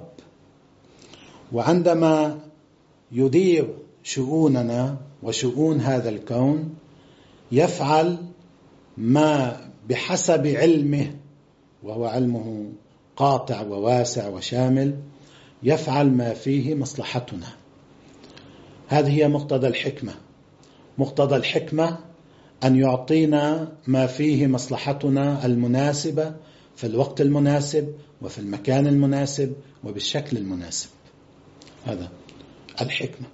وعندما يدير شؤوننا وشؤون هذا الكون يفعل ما بحسب علمه، وهو علمه قاطع وواسع وشامل، يفعل ما فيه مصلحتنا. هذه هي مقتضى الحكمة. مقتضى الحكمة أن يعطينا ما فيه مصلحتنا المناسبة في الوقت المناسب وفي المكان المناسب وبالشكل المناسب. هذا الحكمة.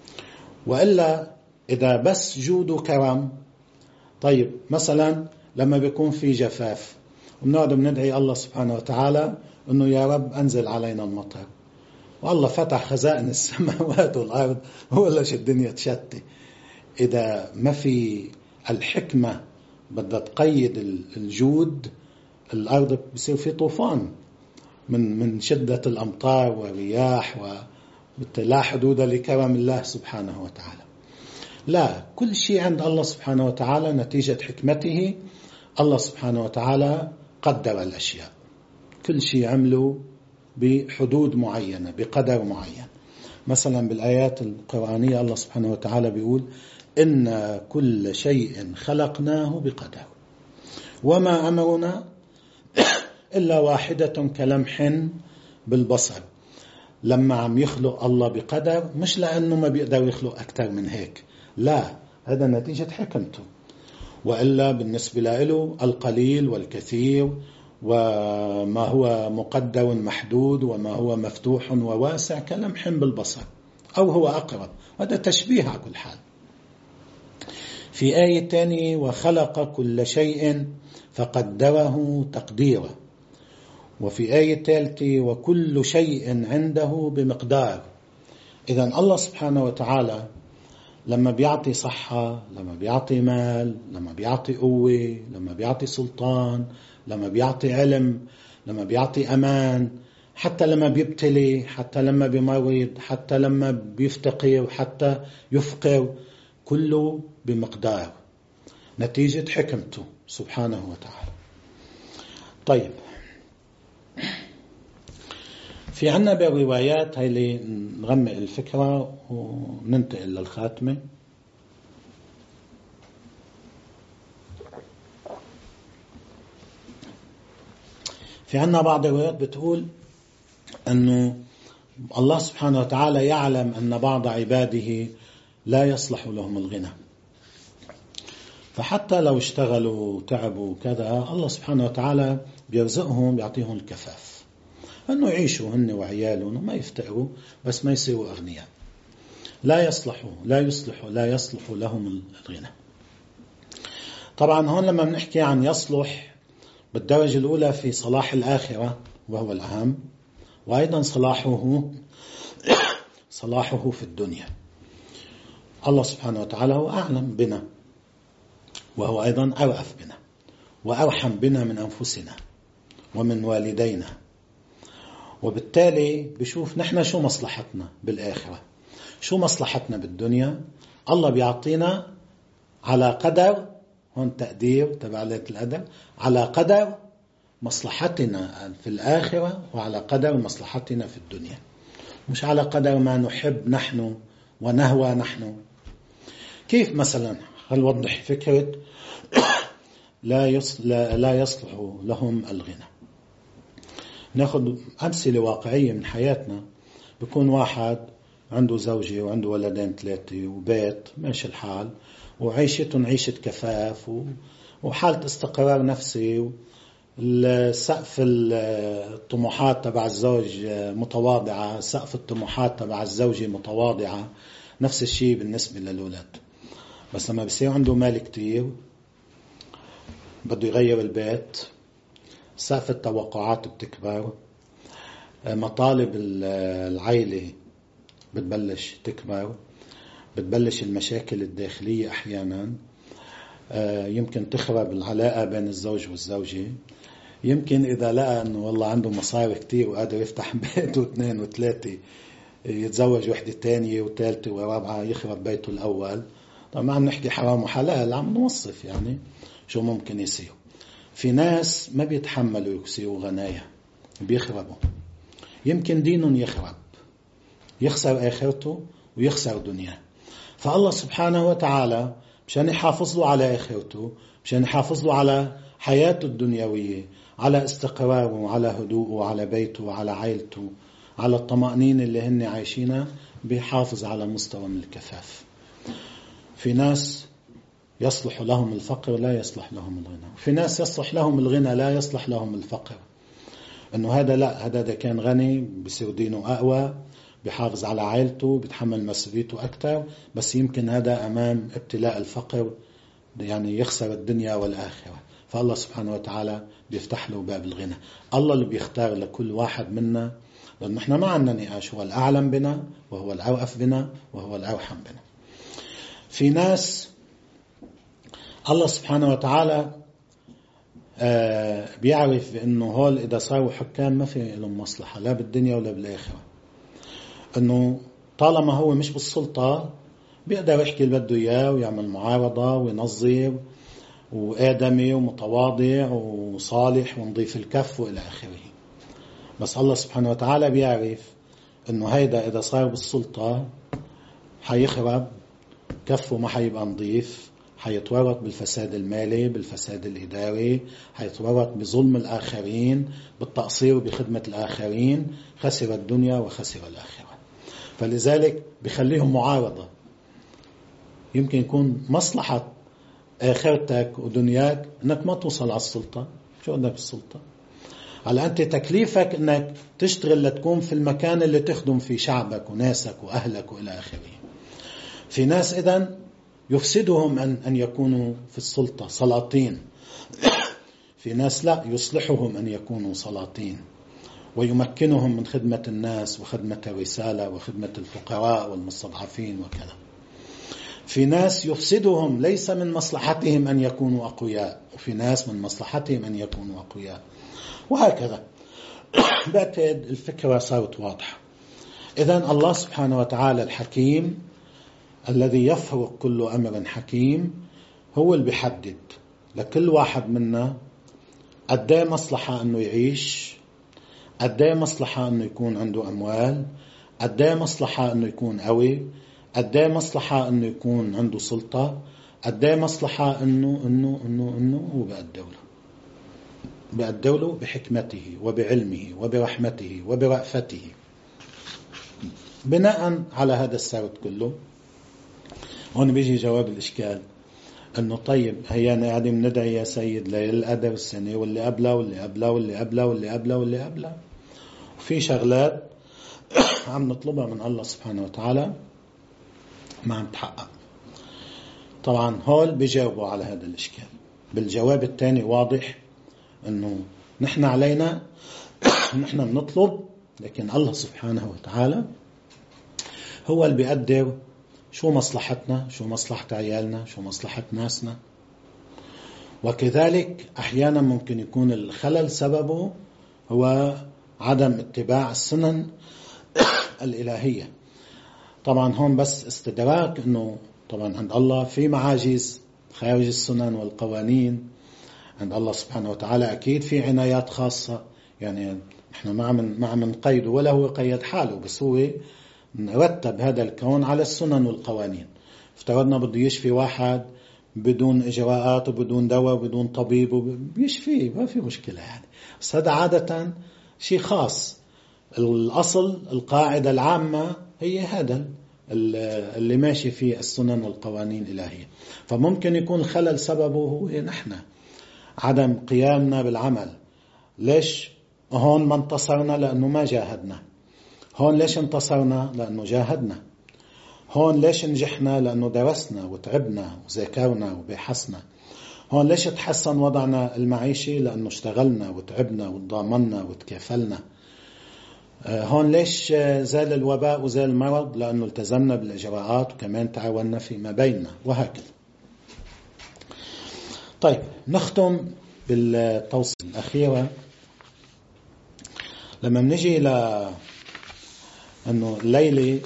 وإلا إذا بس جود وكرم، طيب مثلا لما بيكون في جفاف ونقعد بندعي الله سبحانه وتعالى أنه يا رب أنزل علينا المطر، والله فتح خزائن السماوات والأرض ولاش الدنيا تشتي. إذا ما في الحكمة بدها تقيد الجود، الأرض بيصير في طوفان من من شدة الأمطار والرياح، ولا حدود لكرم الله سبحانه وتعالى. لا، كل شيء عند الله سبحانه وتعالى نتيجة حكمته. الله سبحانه وتعالى قدر الأشياء، كل شيء عمله بحدود معينة بقدر معين. مثلا بالآيات القرآنية الله سبحانه وتعالى بيقول إن كل شيء خلقناه بقدر وما أمرنا إلا واحدة كلمح بالبصر. لما عم يخلق الله بقدر مش لأنه ما بيقدر يخلق أكثر من هيك، لا، هذا نتيجة حكمته. وإلا بالنسبة له القليل والكثير وما هو مقدر محدود وما هو مفتوح وواسع كلمح بالبصر، أو هو أقرب. هذا تشبيه على كل حال. في آية تانية وخلق كل شيء فقدره تقديرا. وفي آية ثالثة وكل شيء عنده بمقدار. إذن الله سبحانه وتعالى لما بيعطي صحة، لما بيعطي مال، لما بيعطي قوة، لما بيعطي سلطان، لما بيعطي علم، لما بيعطي أمان، حتى لما بيبتلي، حتى لما بيمرض، حتى لما بيفتقر، حتى يفقر، كله بمقدار نتيجة حكمته سبحانه وتعالى. طيب، في عنا بالروايات هاي اللي نغمق الفكرة وننتقل للخاتمة. في عنا بعض الروايات بتقول أنه الله سبحانه وتعالى يعلم أن بعض عباده لا يصلح لهم الغنى، فحتى لو اشتغلوا تعبوا كذا الله سبحانه وتعالى بيرزقهم بيعطيهم الكفاف أنه يعيشوا هن وعيالهم وما يفتقروا، بس ما يصيروا أغنياء. لا يصلحوا لا يصلحوا لا يصلح لهم الغنى. طبعا هون لما بنحكي عن يصلح بالدرجة الأولى في صلاح الآخرة وهو الأهم، وأيضا صلاحه صلاحه في الدنيا. الله سبحانه وتعالى هو أعلم بنا، وهو أيضا أرأف بنا وأرحم بنا من أنفسنا ومن والدينا، وبالتالي بشوف نحن شو مصلحتنا بالآخرة، شو مصلحتنا بالدنيا. الله بيعطينا على قدر، هون تقدير تبع آلة القدر، على قدر مصلحتنا في الآخرة وعلى قدر مصلحتنا في الدنيا، مش على قدر ما نحب نحن ونهوى نحن. كيف مثلا؟ هل وضح فكرة لا يصلح, لا يصلح لهم الغنى. ناخذ أمثلة واقعية من حياتنا. بيكون واحد عنده زوجة وعنده ولدين ثلاثة وبيت ماشي الحال، وعيشتهم عيشة كفاف وحالة استقرار نفسي، السقف الطموحات تبع الزوج متواضعة، سقف الطموحات تبع الزوجة متواضعة، نفس الشيء بالنسبة للأولاد. بس لما بيصير عنده مال كتير بده يغير البيت، سقف التوقعات بتكبر، مطالب العائلة بتبلش تكبر، بتبلش المشاكل الداخلية أحيانا، يمكن تخرب العلاقة بين الزوج والزوجة، يمكن إذا لقى أنه والله عنده مصاري كتير وقادر يفتح بيته اثنين وثلاثة، يتزوج وحدة تانية وثالثة ورابعة، يخرب بيته الأول. طبعا ما عم نحكي حرام وحلال، عم نوصف يعني شو ممكن يصير. في ناس ما بيتحملوا يكسروا غنايا، بيخربوا. يمكن دينهم يخرب، يخسر آخرته ويخسر دنياه. فالله سبحانه وتعالى مشان يحافظ له على آخرته، مشان يحافظ له على حياته الدنيوية، على استقراره، على هدوءه، على بيته، على عائلته، على الطمأنينة اللي هن عايشينها، بيحافظ على مستوى من الكفاف. في ناس يصلح لهم الفقر لا يصلح لهم الغنى، في ناس يصلح لهم الغنى لا يصلح لهم الفقر. انه هذا لا، هذا ده كان غني بيصير دينه اقوى، بيحافظ على عائلته، بيتحمل مسؤوليته اكثر، بس يمكن هذا امام ابتلاء الفقر يعني يخسر الدنيا والاخره. فالله سبحانه وتعالى بيفتح له باب الغنى. الله اللي بيختار لكل واحد منا، لأن احنا ما عندنا نقاش، هو الأعلم بنا وهو الأرأف بنا وهو الأرحم بنا. في ناس الله سبحانه وتعالى آه بيعرف بأنه هول إذا صاروا حكام ما في لهم مصلحة لا بالدنيا ولا بالآخرة، أنه طالما هو مش بالسلطة بيقدر يحكي اللي بده إياه ويعمل معارضة وينظر وآدمي ومتواضع وصالح ونضيف الكف وإلى آخره. بس الله سبحانه وتعالى بيعرف أنه هيدا إذا صار بالسلطة حيخرب كفه، ما حيبقى نضيف، حيتورط بالفساد المالي، بالفساد الإداري، حيتورط بظلم الآخرين، بالتقصير بخدمة الآخرين، خسر الدنيا وخسر الآخرة. فلذلك بخليهم معارضة. يمكن يكون مصلحة آخرتك ودنياك أنك ما توصل على السلطة. شو عندك السلطة؟ على أنت تكليفك أنك تشتغل لتكون في المكان اللي تخدم فيه شعبك وناسك وأهلك وإلى آخره. في ناس إذن يفسدهم أن, أن يكونوا في السلطة سلاطين، في ناس لا، يصلحهم أن يكونوا سلاطين ويمكنهم من خدمة الناس وخدمة الرسالة وخدمة الفقراء والمستضعفين وكذا. في ناس يفسدهم ليس من مصلحتهم أن يكونوا أقوياء، وفي ناس من مصلحتهم أن يكونوا أقوياء، وهكذا. بعتقد الفكرة صارت واضحة. إذن الله سبحانه وتعالى الحكيم الذي يفرق كل أمر حكيم هو اللي بيحدد لكل واحد منا قديه مصلحة أنه يعيش، قديه مصلحة أنه يكون عنده أموال، قديه مصلحة أنه يكون قوي، قديه مصلحة أنه يكون عنده سلطة، قديه مصلحة أنه أنه أنه أنه هو بقدوله بقدوله بحكمته وبعلمه وبرحمته وبرأفته. بناء على هذا السرد كله هون بيجي جواب الإشكال، أنه طيب هيانا قاعدين ندعي يا سيد ليلة القدر السنة واللي قبلها واللي قبلها واللي قبلها واللي قبلها واللي قبلها، وفي شغلات عم نطلبها من الله سبحانه وتعالى ما عم تحقق. طبعا هول بيجاوبوا على هذا الإشكال. بالجواب الثاني واضح أنه نحن علينا نحن بنطلب، لكن الله سبحانه وتعالى هو اللي بيقدر شو مصلحتنا، شو مصلحة عيالنا، شو مصلحة ناسنا. وكذلك أحيانا ممكن يكون الخلل سببه هو عدم اتباع السنن الإلهية. طبعا هون بس استدراك أنه طبعا عند الله في معاجز خارج السنن والقوانين. عند الله سبحانه وتعالى أكيد في عنايات خاصة، يعني إحنا ما عم ما عم نقيد ولا هو قيد حاله، بس هو نرتب هذا الكون على السنن والقوانين. افترضنا بده يشفي واحد بدون إجراءات وبدون دواء وبدون طبيب وبيشفيه، ما في مشكلة يعني، بس هذا عادة شيء خاص. الأصل القاعدة العامة هي هذا اللي ماشي فيه السنن والقوانين الإلهية. فممكن يكون الخلل سببه هو نحن عدم قيامنا بالعمل. ليش هون ما انتصرنا؟ لأنه ما جاهدنا. هون ليش انتصرنا؟ لأنه جاهدنا. هون ليش نجحنا؟ لأنه درسنا وتعبنا وذاكرنا وبحثنا. هون ليش تحسن وضعنا المعيشي؟ لأنه اشتغلنا وتعبنا وتضامنا وتكافلنا. هون ليش زال الوباء وزال المرض؟ لأنه التزمنا بالإجراءات وكمان تعاوننا فيما بيننا، وهكذا. طيب نختم بالتوصية الأخيرة لما بنجي إلى أنه الليلة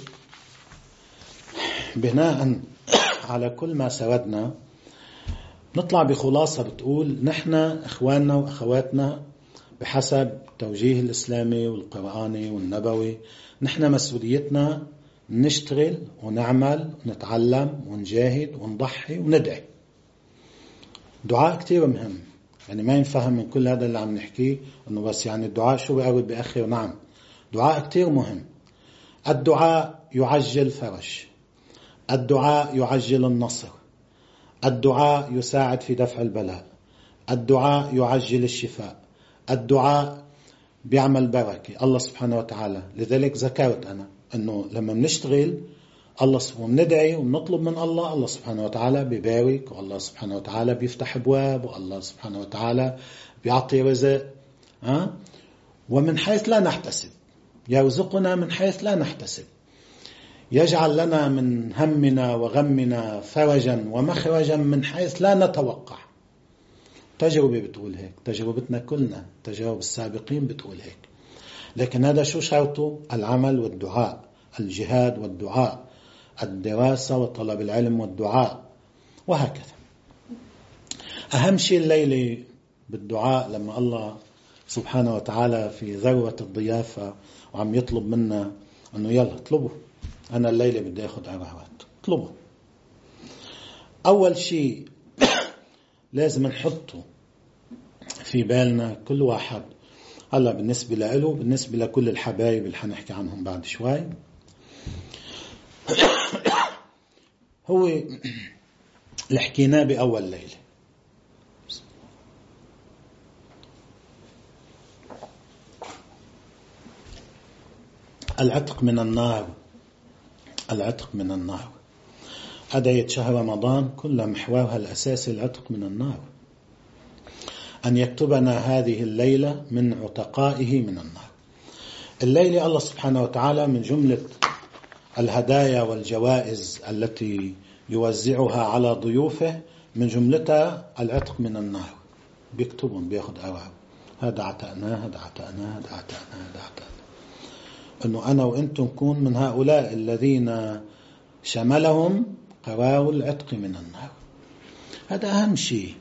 بناء على كل ما سردنا نطلع بخلاصة بتقول نحن إخواننا وأخواتنا بحسب التوجيه الإسلامي والقرآني والنبوي، نحن مسؤوليتنا نشتغل ونعمل ونتعلم ونجاهد ونضحي وندعي. دعاء كتير مهم، يعني ما ينفهم من كل هذا اللي عم نحكيه أنه بس يعني الدعاء شو بيقول بأخر. نعم، دعاء كتير مهم. الدعاء يعجل فرج، الدعاء يعجل النصر، الدعاء يساعد في دفع البلاء، الدعاء يعجل الشفاء، الدعاء بيعمل بركة الله سبحانه وتعالى. لذلك ذكرت أنا أنه لما بنشتغل الله سبحانه ندعي ونطلب من الله، الله سبحانه وتعالى بيبارك، والله سبحانه وتعالى بيفتح أبواب، والله سبحانه وتعالى بيعطي رزق. ها؟ ومن حيث لا نحتسب، يرزقنا من حيث لا نحتسب، يجعل لنا من همنا وغمنا فرجا ومخرجا من حيث لا نتوقع. تجربة بتقول هيك، تجربتنا كلنا، تجارب السابقين بتقول هيك. لكن هذا شو شرطه؟ العمل والدعاء، الجهاد والدعاء، الدراسة وطلب العلم والدعاء، وهكذا. أهم شيء الليلة بالدعاء لما الله سبحانه وتعالى في ذروة الضيافة وعم يطلب منا أنه يلا اطلبوا، أنا الليلة بدي أخذ عراوات، اطلبوا. أول شيء لازم نحطه في بالنا كل واحد، هلا بالنسبة له، بالنسبة لكل الحبايب اللي حنحكي عنهم بعد شوي، هو اللي حكيناه بأول ليلة. العتق من النار، العتق من النار. أدعية شهر رمضان كل محورها الأساسي العتق من النار، أن يكتبنا هذه الليلة من عتقائه من النار. الليلة الله سبحانه وتعالى من جملة الهدايا والجوائز التي يوزعها على ضيوفه من جملتها العتق من النار. بيكتبون، بياخد أواب، هذا عتقناه، هذا عتقناه، هذا عتقناه، هذا عتقناه، أنه أنا وإنتم نكون من هؤلاء الذين شملهم قرار العتق من النار. هذا أهم شيء.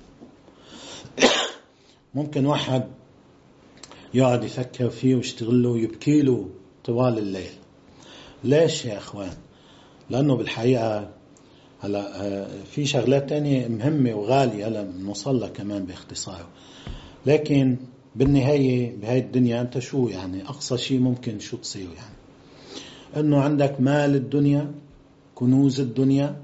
ممكن واحد يقعد يفكر فيه ويشتغل له ويبكي له طوال الليل. ليش يا أخوان؟ لأنه بالحقيقة هلا في شغلات تانية مهمة وغالية هلا نوصل لها كمان باختصار، لكن بالنهاية بهاي الدنيا أنت شو يعني أقصى شيء ممكن شو تصير؟ يعني أنه عندك مال الدنيا، كنوز الدنيا،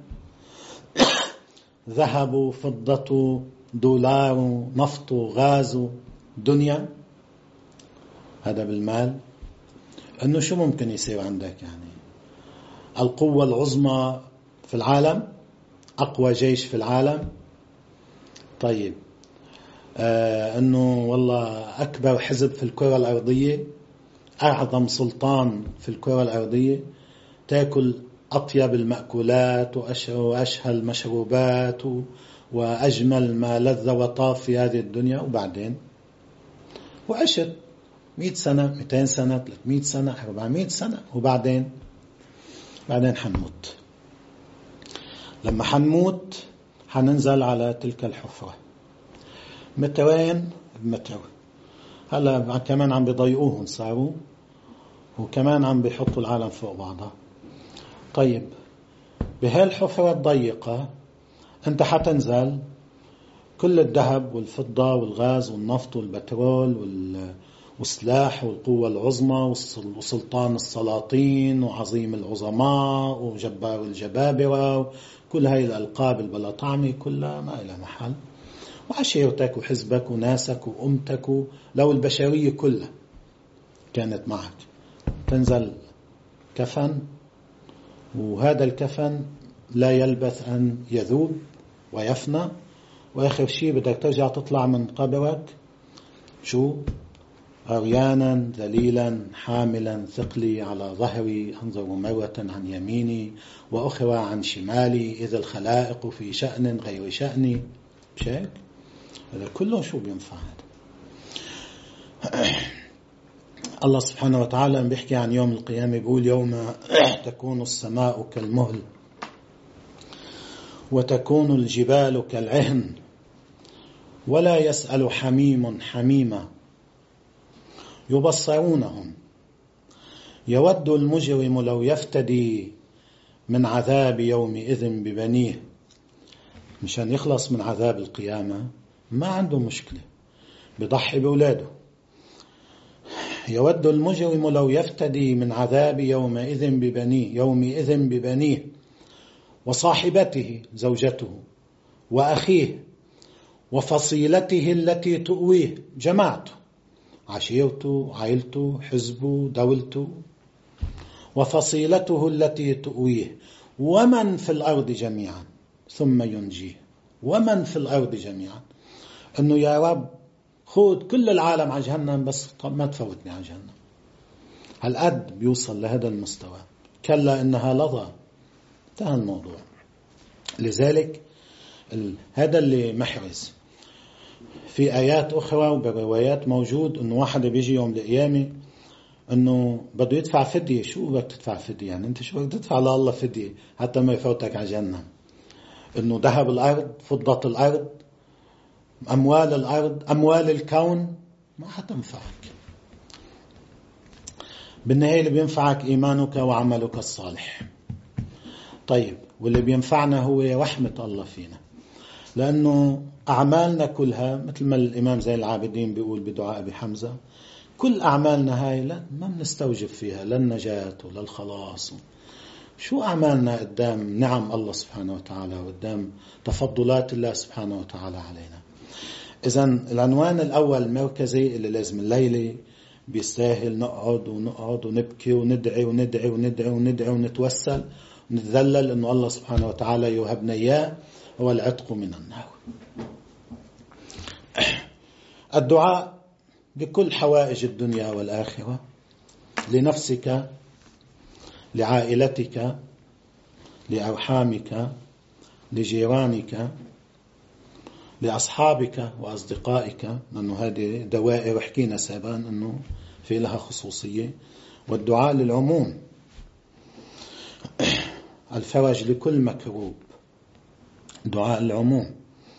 ذهب فضة دولار نفط غاز دنيا، هذا بالمال. أنه شو ممكن يصير عندك؟ يعني القوة العظمى في العالم، أقوى جيش في العالم، طيب آه أنه والله أكبر حزب في الكرة الأرضية، أعظم سلطان في الكرة الأرضية، تأكل أطيب المأكولات وأشهى المشروبات وأجمل ما لذ وطاب في هذه الدنيا، وبعدين وعشت مئة سنة، مئتين سنة، ثلاثمئة سنة، أربعمئة سنة، وبعدين بعدين حنموت. لما حنموت حننزل على تلك الحفرة، مترين بمتر. هلا كمان عم بيضيقوهم صاروا، وكمان عم بيحطوا العالم فوق بعضها. طيب بهالحفرة الضيقة انت حتنزل، كل الذهب والفضة والغاز والنفط والبترول والسلاح والقوة العظمى وسلطان السلاطين وعظيم العظماء وجبار الجبابرة، كل هاي الألقاب البلا طعمة كلها ما إلها محل، وعشيرتك وحزبك وناسك وأمتك، لو البشرية كلها كانت معك، تنزل كفن، وهذا الكفن لا يلبث أن يذوب ويفنى، وآخر شيء بدك ترجع تطلع من قبرك شو؟ عريانا ذليلا حاملا ثقلي على ظهري، أنظر مرة عن يميني وأخرى عن شمالي، إذا الخلائق في شأن غير شأني. مش هيك؟ هذا كله شو بينفع هذا؟ الله سبحانه وتعالى بيحكي عن يوم القيامة، بيقول يوم تكون السماء كالمهل وتكون الجبال كالعهن ولا يسأل حميم حميما يبصرونهم يود المجرم لو يفتدي من عذاب يومئذ ببنيه. مشان يخلص من عذاب القيامة ما عنده مشكلة، بضحي بأولاده. يود المجرم لو يفتدي من عذاب يومئذ ببنيه يومئذ ببنيه وصاحبته زوجته وأخيه وفصيلته التي تؤويه، جماعته، عشيرته، عائلته، حزبه، دولته، وفصيلته التي تؤويه ومن في الأرض جميعا ثم ينجيه. ومن في الأرض جميعا، أنه يا رب خذ كل العالم على جهنم بس ما تفوتني على جهنم. هالقد بيوصل لهذا المستوى. كلا إنها لظى، انتهى الموضوع. لذلك هذا اللي محرز. في آيات أخرى وبروايات موجود أنه واحد بيجي يوم القيامة أنه بده يدفع فدية. شو بدك تدفع فدية؟ يعني أنت شو بدك تدفع لله فدية حتى ما يفوتك على جهنم؟ أنه ذهب الأرض، فضة الأرض، أموال الأرض، أموال الكون ما حتنفعك. بالنهاية اللي بينفعك إيمانك وعملك الصالح. طيب، واللي بينفعنا هو رحمة الله فينا، لأنه أعمالنا كلها مثل ما الإمام زين العابدين بيقول بدعاء أبي حمزة، كل أعمالنا هاي لا ما بنستوجب فيها لا النجاة ولا الخلاص. شو أعمالنا قدام نعم الله سبحانه وتعالى وقدام تفضلات الله سبحانه وتعالى علينا؟ إذن العنوان الأول المركزي اللي لازم الليلة بيستاهل نقعد ونقعد ونبكي وندعي وندعي وندعي وندعي ونتوسل ونتذلل إنه الله سبحانه وتعالى يوهبنا إياه، هو العتق من النار. الدعاء بكل حوائج الدنيا والآخرة، لنفسك، لعائلتك، لأرحامك، لجيرانك، لأصحابك وأصدقائك، لأنه هذه دوائر حكينا سابقا أنه في لها خصوصية. والدعاء للعموم، الفرج لكل مكروب، دعاء العموم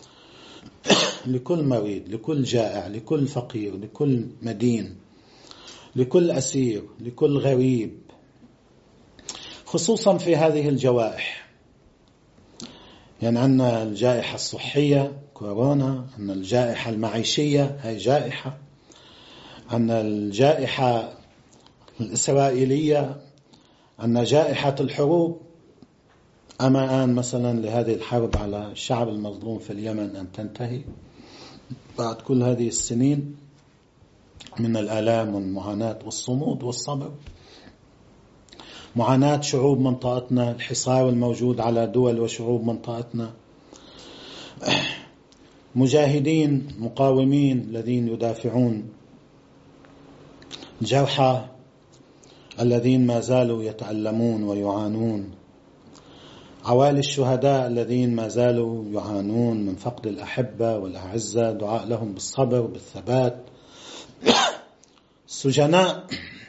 لكل مريض، لكل جائع، لكل فقير، لكل مدين، لكل أسير، لكل غريب، خصوصا في هذه الجوائح. يعني عندنا الجائحة الصحية كورونا، عندنا الجائحة المعيشية هاي جائحة، عندنا الجائحة الإسرائيلية، عندنا جائحة الحروب. أما آن مثلا لهذه الحرب على الشعب المظلوم في اليمن أن تنتهي بعد كل هذه السنين من الآلام والمعاناة والصمود والصبر. معاناة شعوب منطقتنا، الحصار الموجود على دول وشعوب منطقتنا، مجاهدين مقاومين الذين يدافعون، جرحى الذين ما زالوا يتألمون ويعانون، عوائل الشهداء الذين ما زالوا يعانون من فقد الأحبة والأعزة، دعاء لهم بالصبر بالثبات، السجناء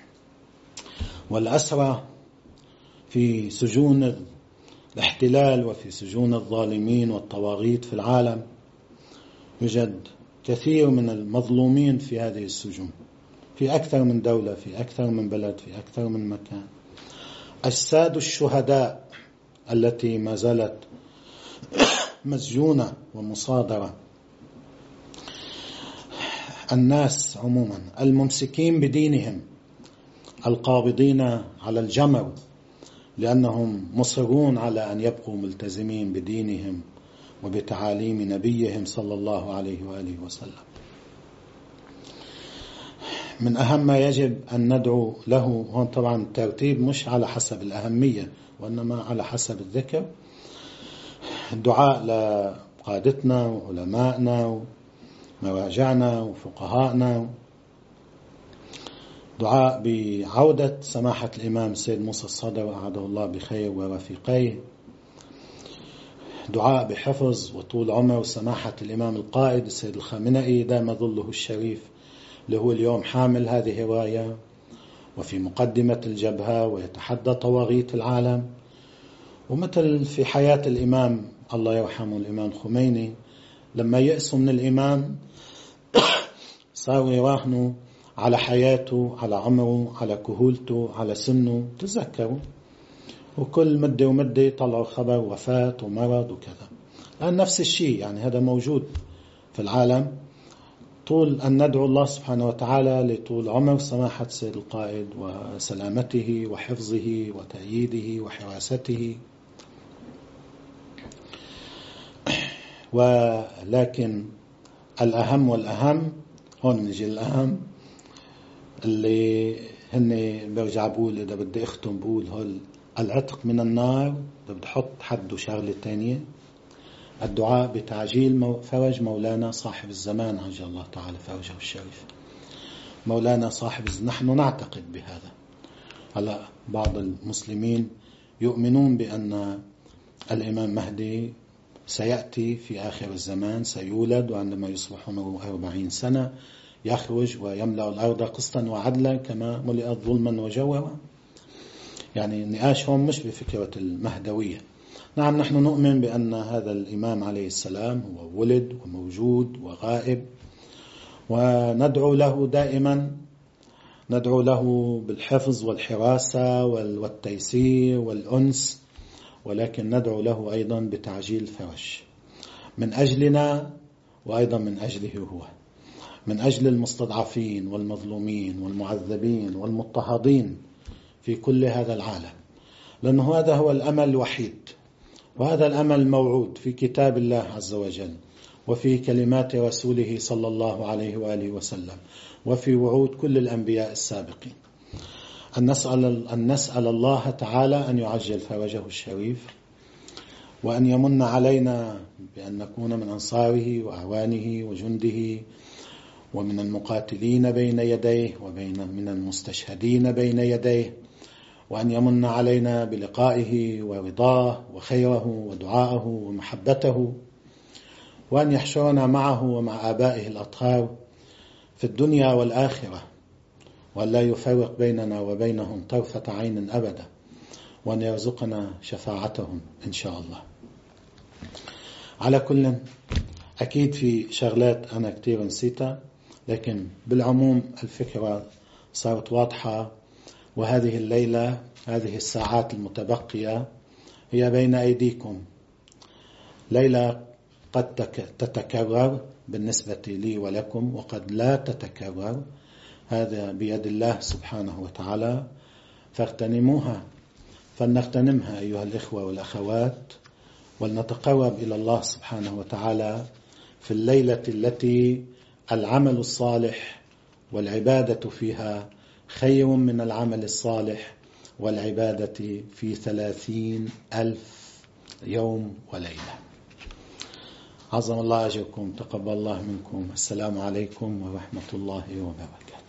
والأسرى في سجون الاحتلال وفي سجون الظالمين والطواغيت في العالم. يوجد كثير من المظلومين في هذه السجون في أكثر من دولة، في أكثر من بلد، في أكثر من مكان. أجساد الشهداء التي ما زالت مسجونة ومصادرة. الناس عموما الممسكين بدينهم، القابضين على الجمر لأنهم مصرون على أن يبقوا ملتزمين بدينهم وبتعاليم نبيهم صلى الله عليه وآله وسلم. من أهم ما يجب أن ندعو له، هون طبعا الترتيب مش على حسب الأهمية وإنما على حسب الذكر، الدعاء لقادتنا وعلمائنا ومراجعنا وفقهائنا، دعاء بعودة سماحة الإمام السيد موسى الصدر أعاده الله بخير ورفيقيه، دعاء بحفظ وطول عمر وسماحة الإمام القائد السيد الخامنئي دام ظله الشريف اللي هو اليوم حامل هذه الراية وفي مقدمة الجبهة ويتحدى طواغيت العالم. ومثل في حياة الإمام الله يرحمه الإمام خميني لما يأسوا من الإمام صاروا يراهنوا على حياته، على عمره، على كهولته، على سنه. تذكروا وكل مدة ومدة طلعوا خبر وفاة ومرض وكذا. الآن نفس الشيء، يعني هذا موجود في العالم. طول أن ندعو الله سبحانه وتعالى لطول عمر سماحة سيد القائد وسلامته وحفظه وتأييده وحراسته. ولكن الأهم والأهم هون نجي الأهم اللي هن برجع بقول إذا بدي أختم بقول هول العتق من النار. إذا بدي أحط حد وشغلة تانية، الدعاء بتعجيل فرج مولانا صاحب الزمان عجل الله تعالى فرجه الشريف. مولانا صاحب الزمان نحن نعتقد بهذا. هلا بعض المسلمين يؤمنون بأن الإمام مهدي سيأتي في آخر الزمان، سيولد، وعندما يصبح عمره أربعين سنة يخرج ويملأ الأرض قسطا وعدلا كما ملئت ظلما وجورا. يعني النقاش هم مش بفكرة المهدوية. نعم نحن نؤمن بأن هذا الإمام عليه السلام هو ولد وموجود وغائب، وندعو له دائما، ندعو له بالحفظ والحراسة والتيسير والأنس، ولكن ندعو له أيضا بتعجيل فرج من أجلنا وأيضا من أجله هو، من أجل المستضعفين والمظلومين والمعذبين والمضطهدين في كل هذا العالم، لأنه هذا هو الأمل الوحيد، وهذا الأمل موعود في كتاب الله عز وجل وفي كلمات رسوله صلى الله عليه وآله وسلم وفي وعود كل الأنبياء السابقين. أن نسأل, أن نسأل الله تعالى أن يعجل فرجه الشريف، وأن يمن علينا بأن نكون من أنصاره وأعوانه وجنده ومن المقاتلين بين يديه وبين من المستشهدين بين يديه، وأن يمن علينا بلقائه ورضاه وخيره ودعائه ومحبته، وأن يحشرنا معه ومع آبائه الأطهار في الدنيا والآخرة، وأن لا يفرق بيننا وبينهم طرفة عين أبدا، وأن يرزقنا شفاعتهم إن شاء الله. على كل أكيد في شغلات أنا كتير نسيتها، لكن بالعموم الفكرة صارت واضحة. وهذه الليلة، هذه الساعات المتبقية هي بين أيديكم، ليلة قد تتكرر بالنسبة لي ولكم وقد لا تتكرر، هذا بيد الله سبحانه وتعالى، فاغتنموها، فلنغتنمها أيها الإخوة والأخوات، ولنتقرب إلى الله سبحانه وتعالى في الليلة التي العمل الصالح والعبادة فيها خير من العمل الصالح والعبادة في ثلاثين ألف يوم وليلة. عظم الله أجركم، تقبل الله منكم. السلام عليكم ورحمة الله وبركاته.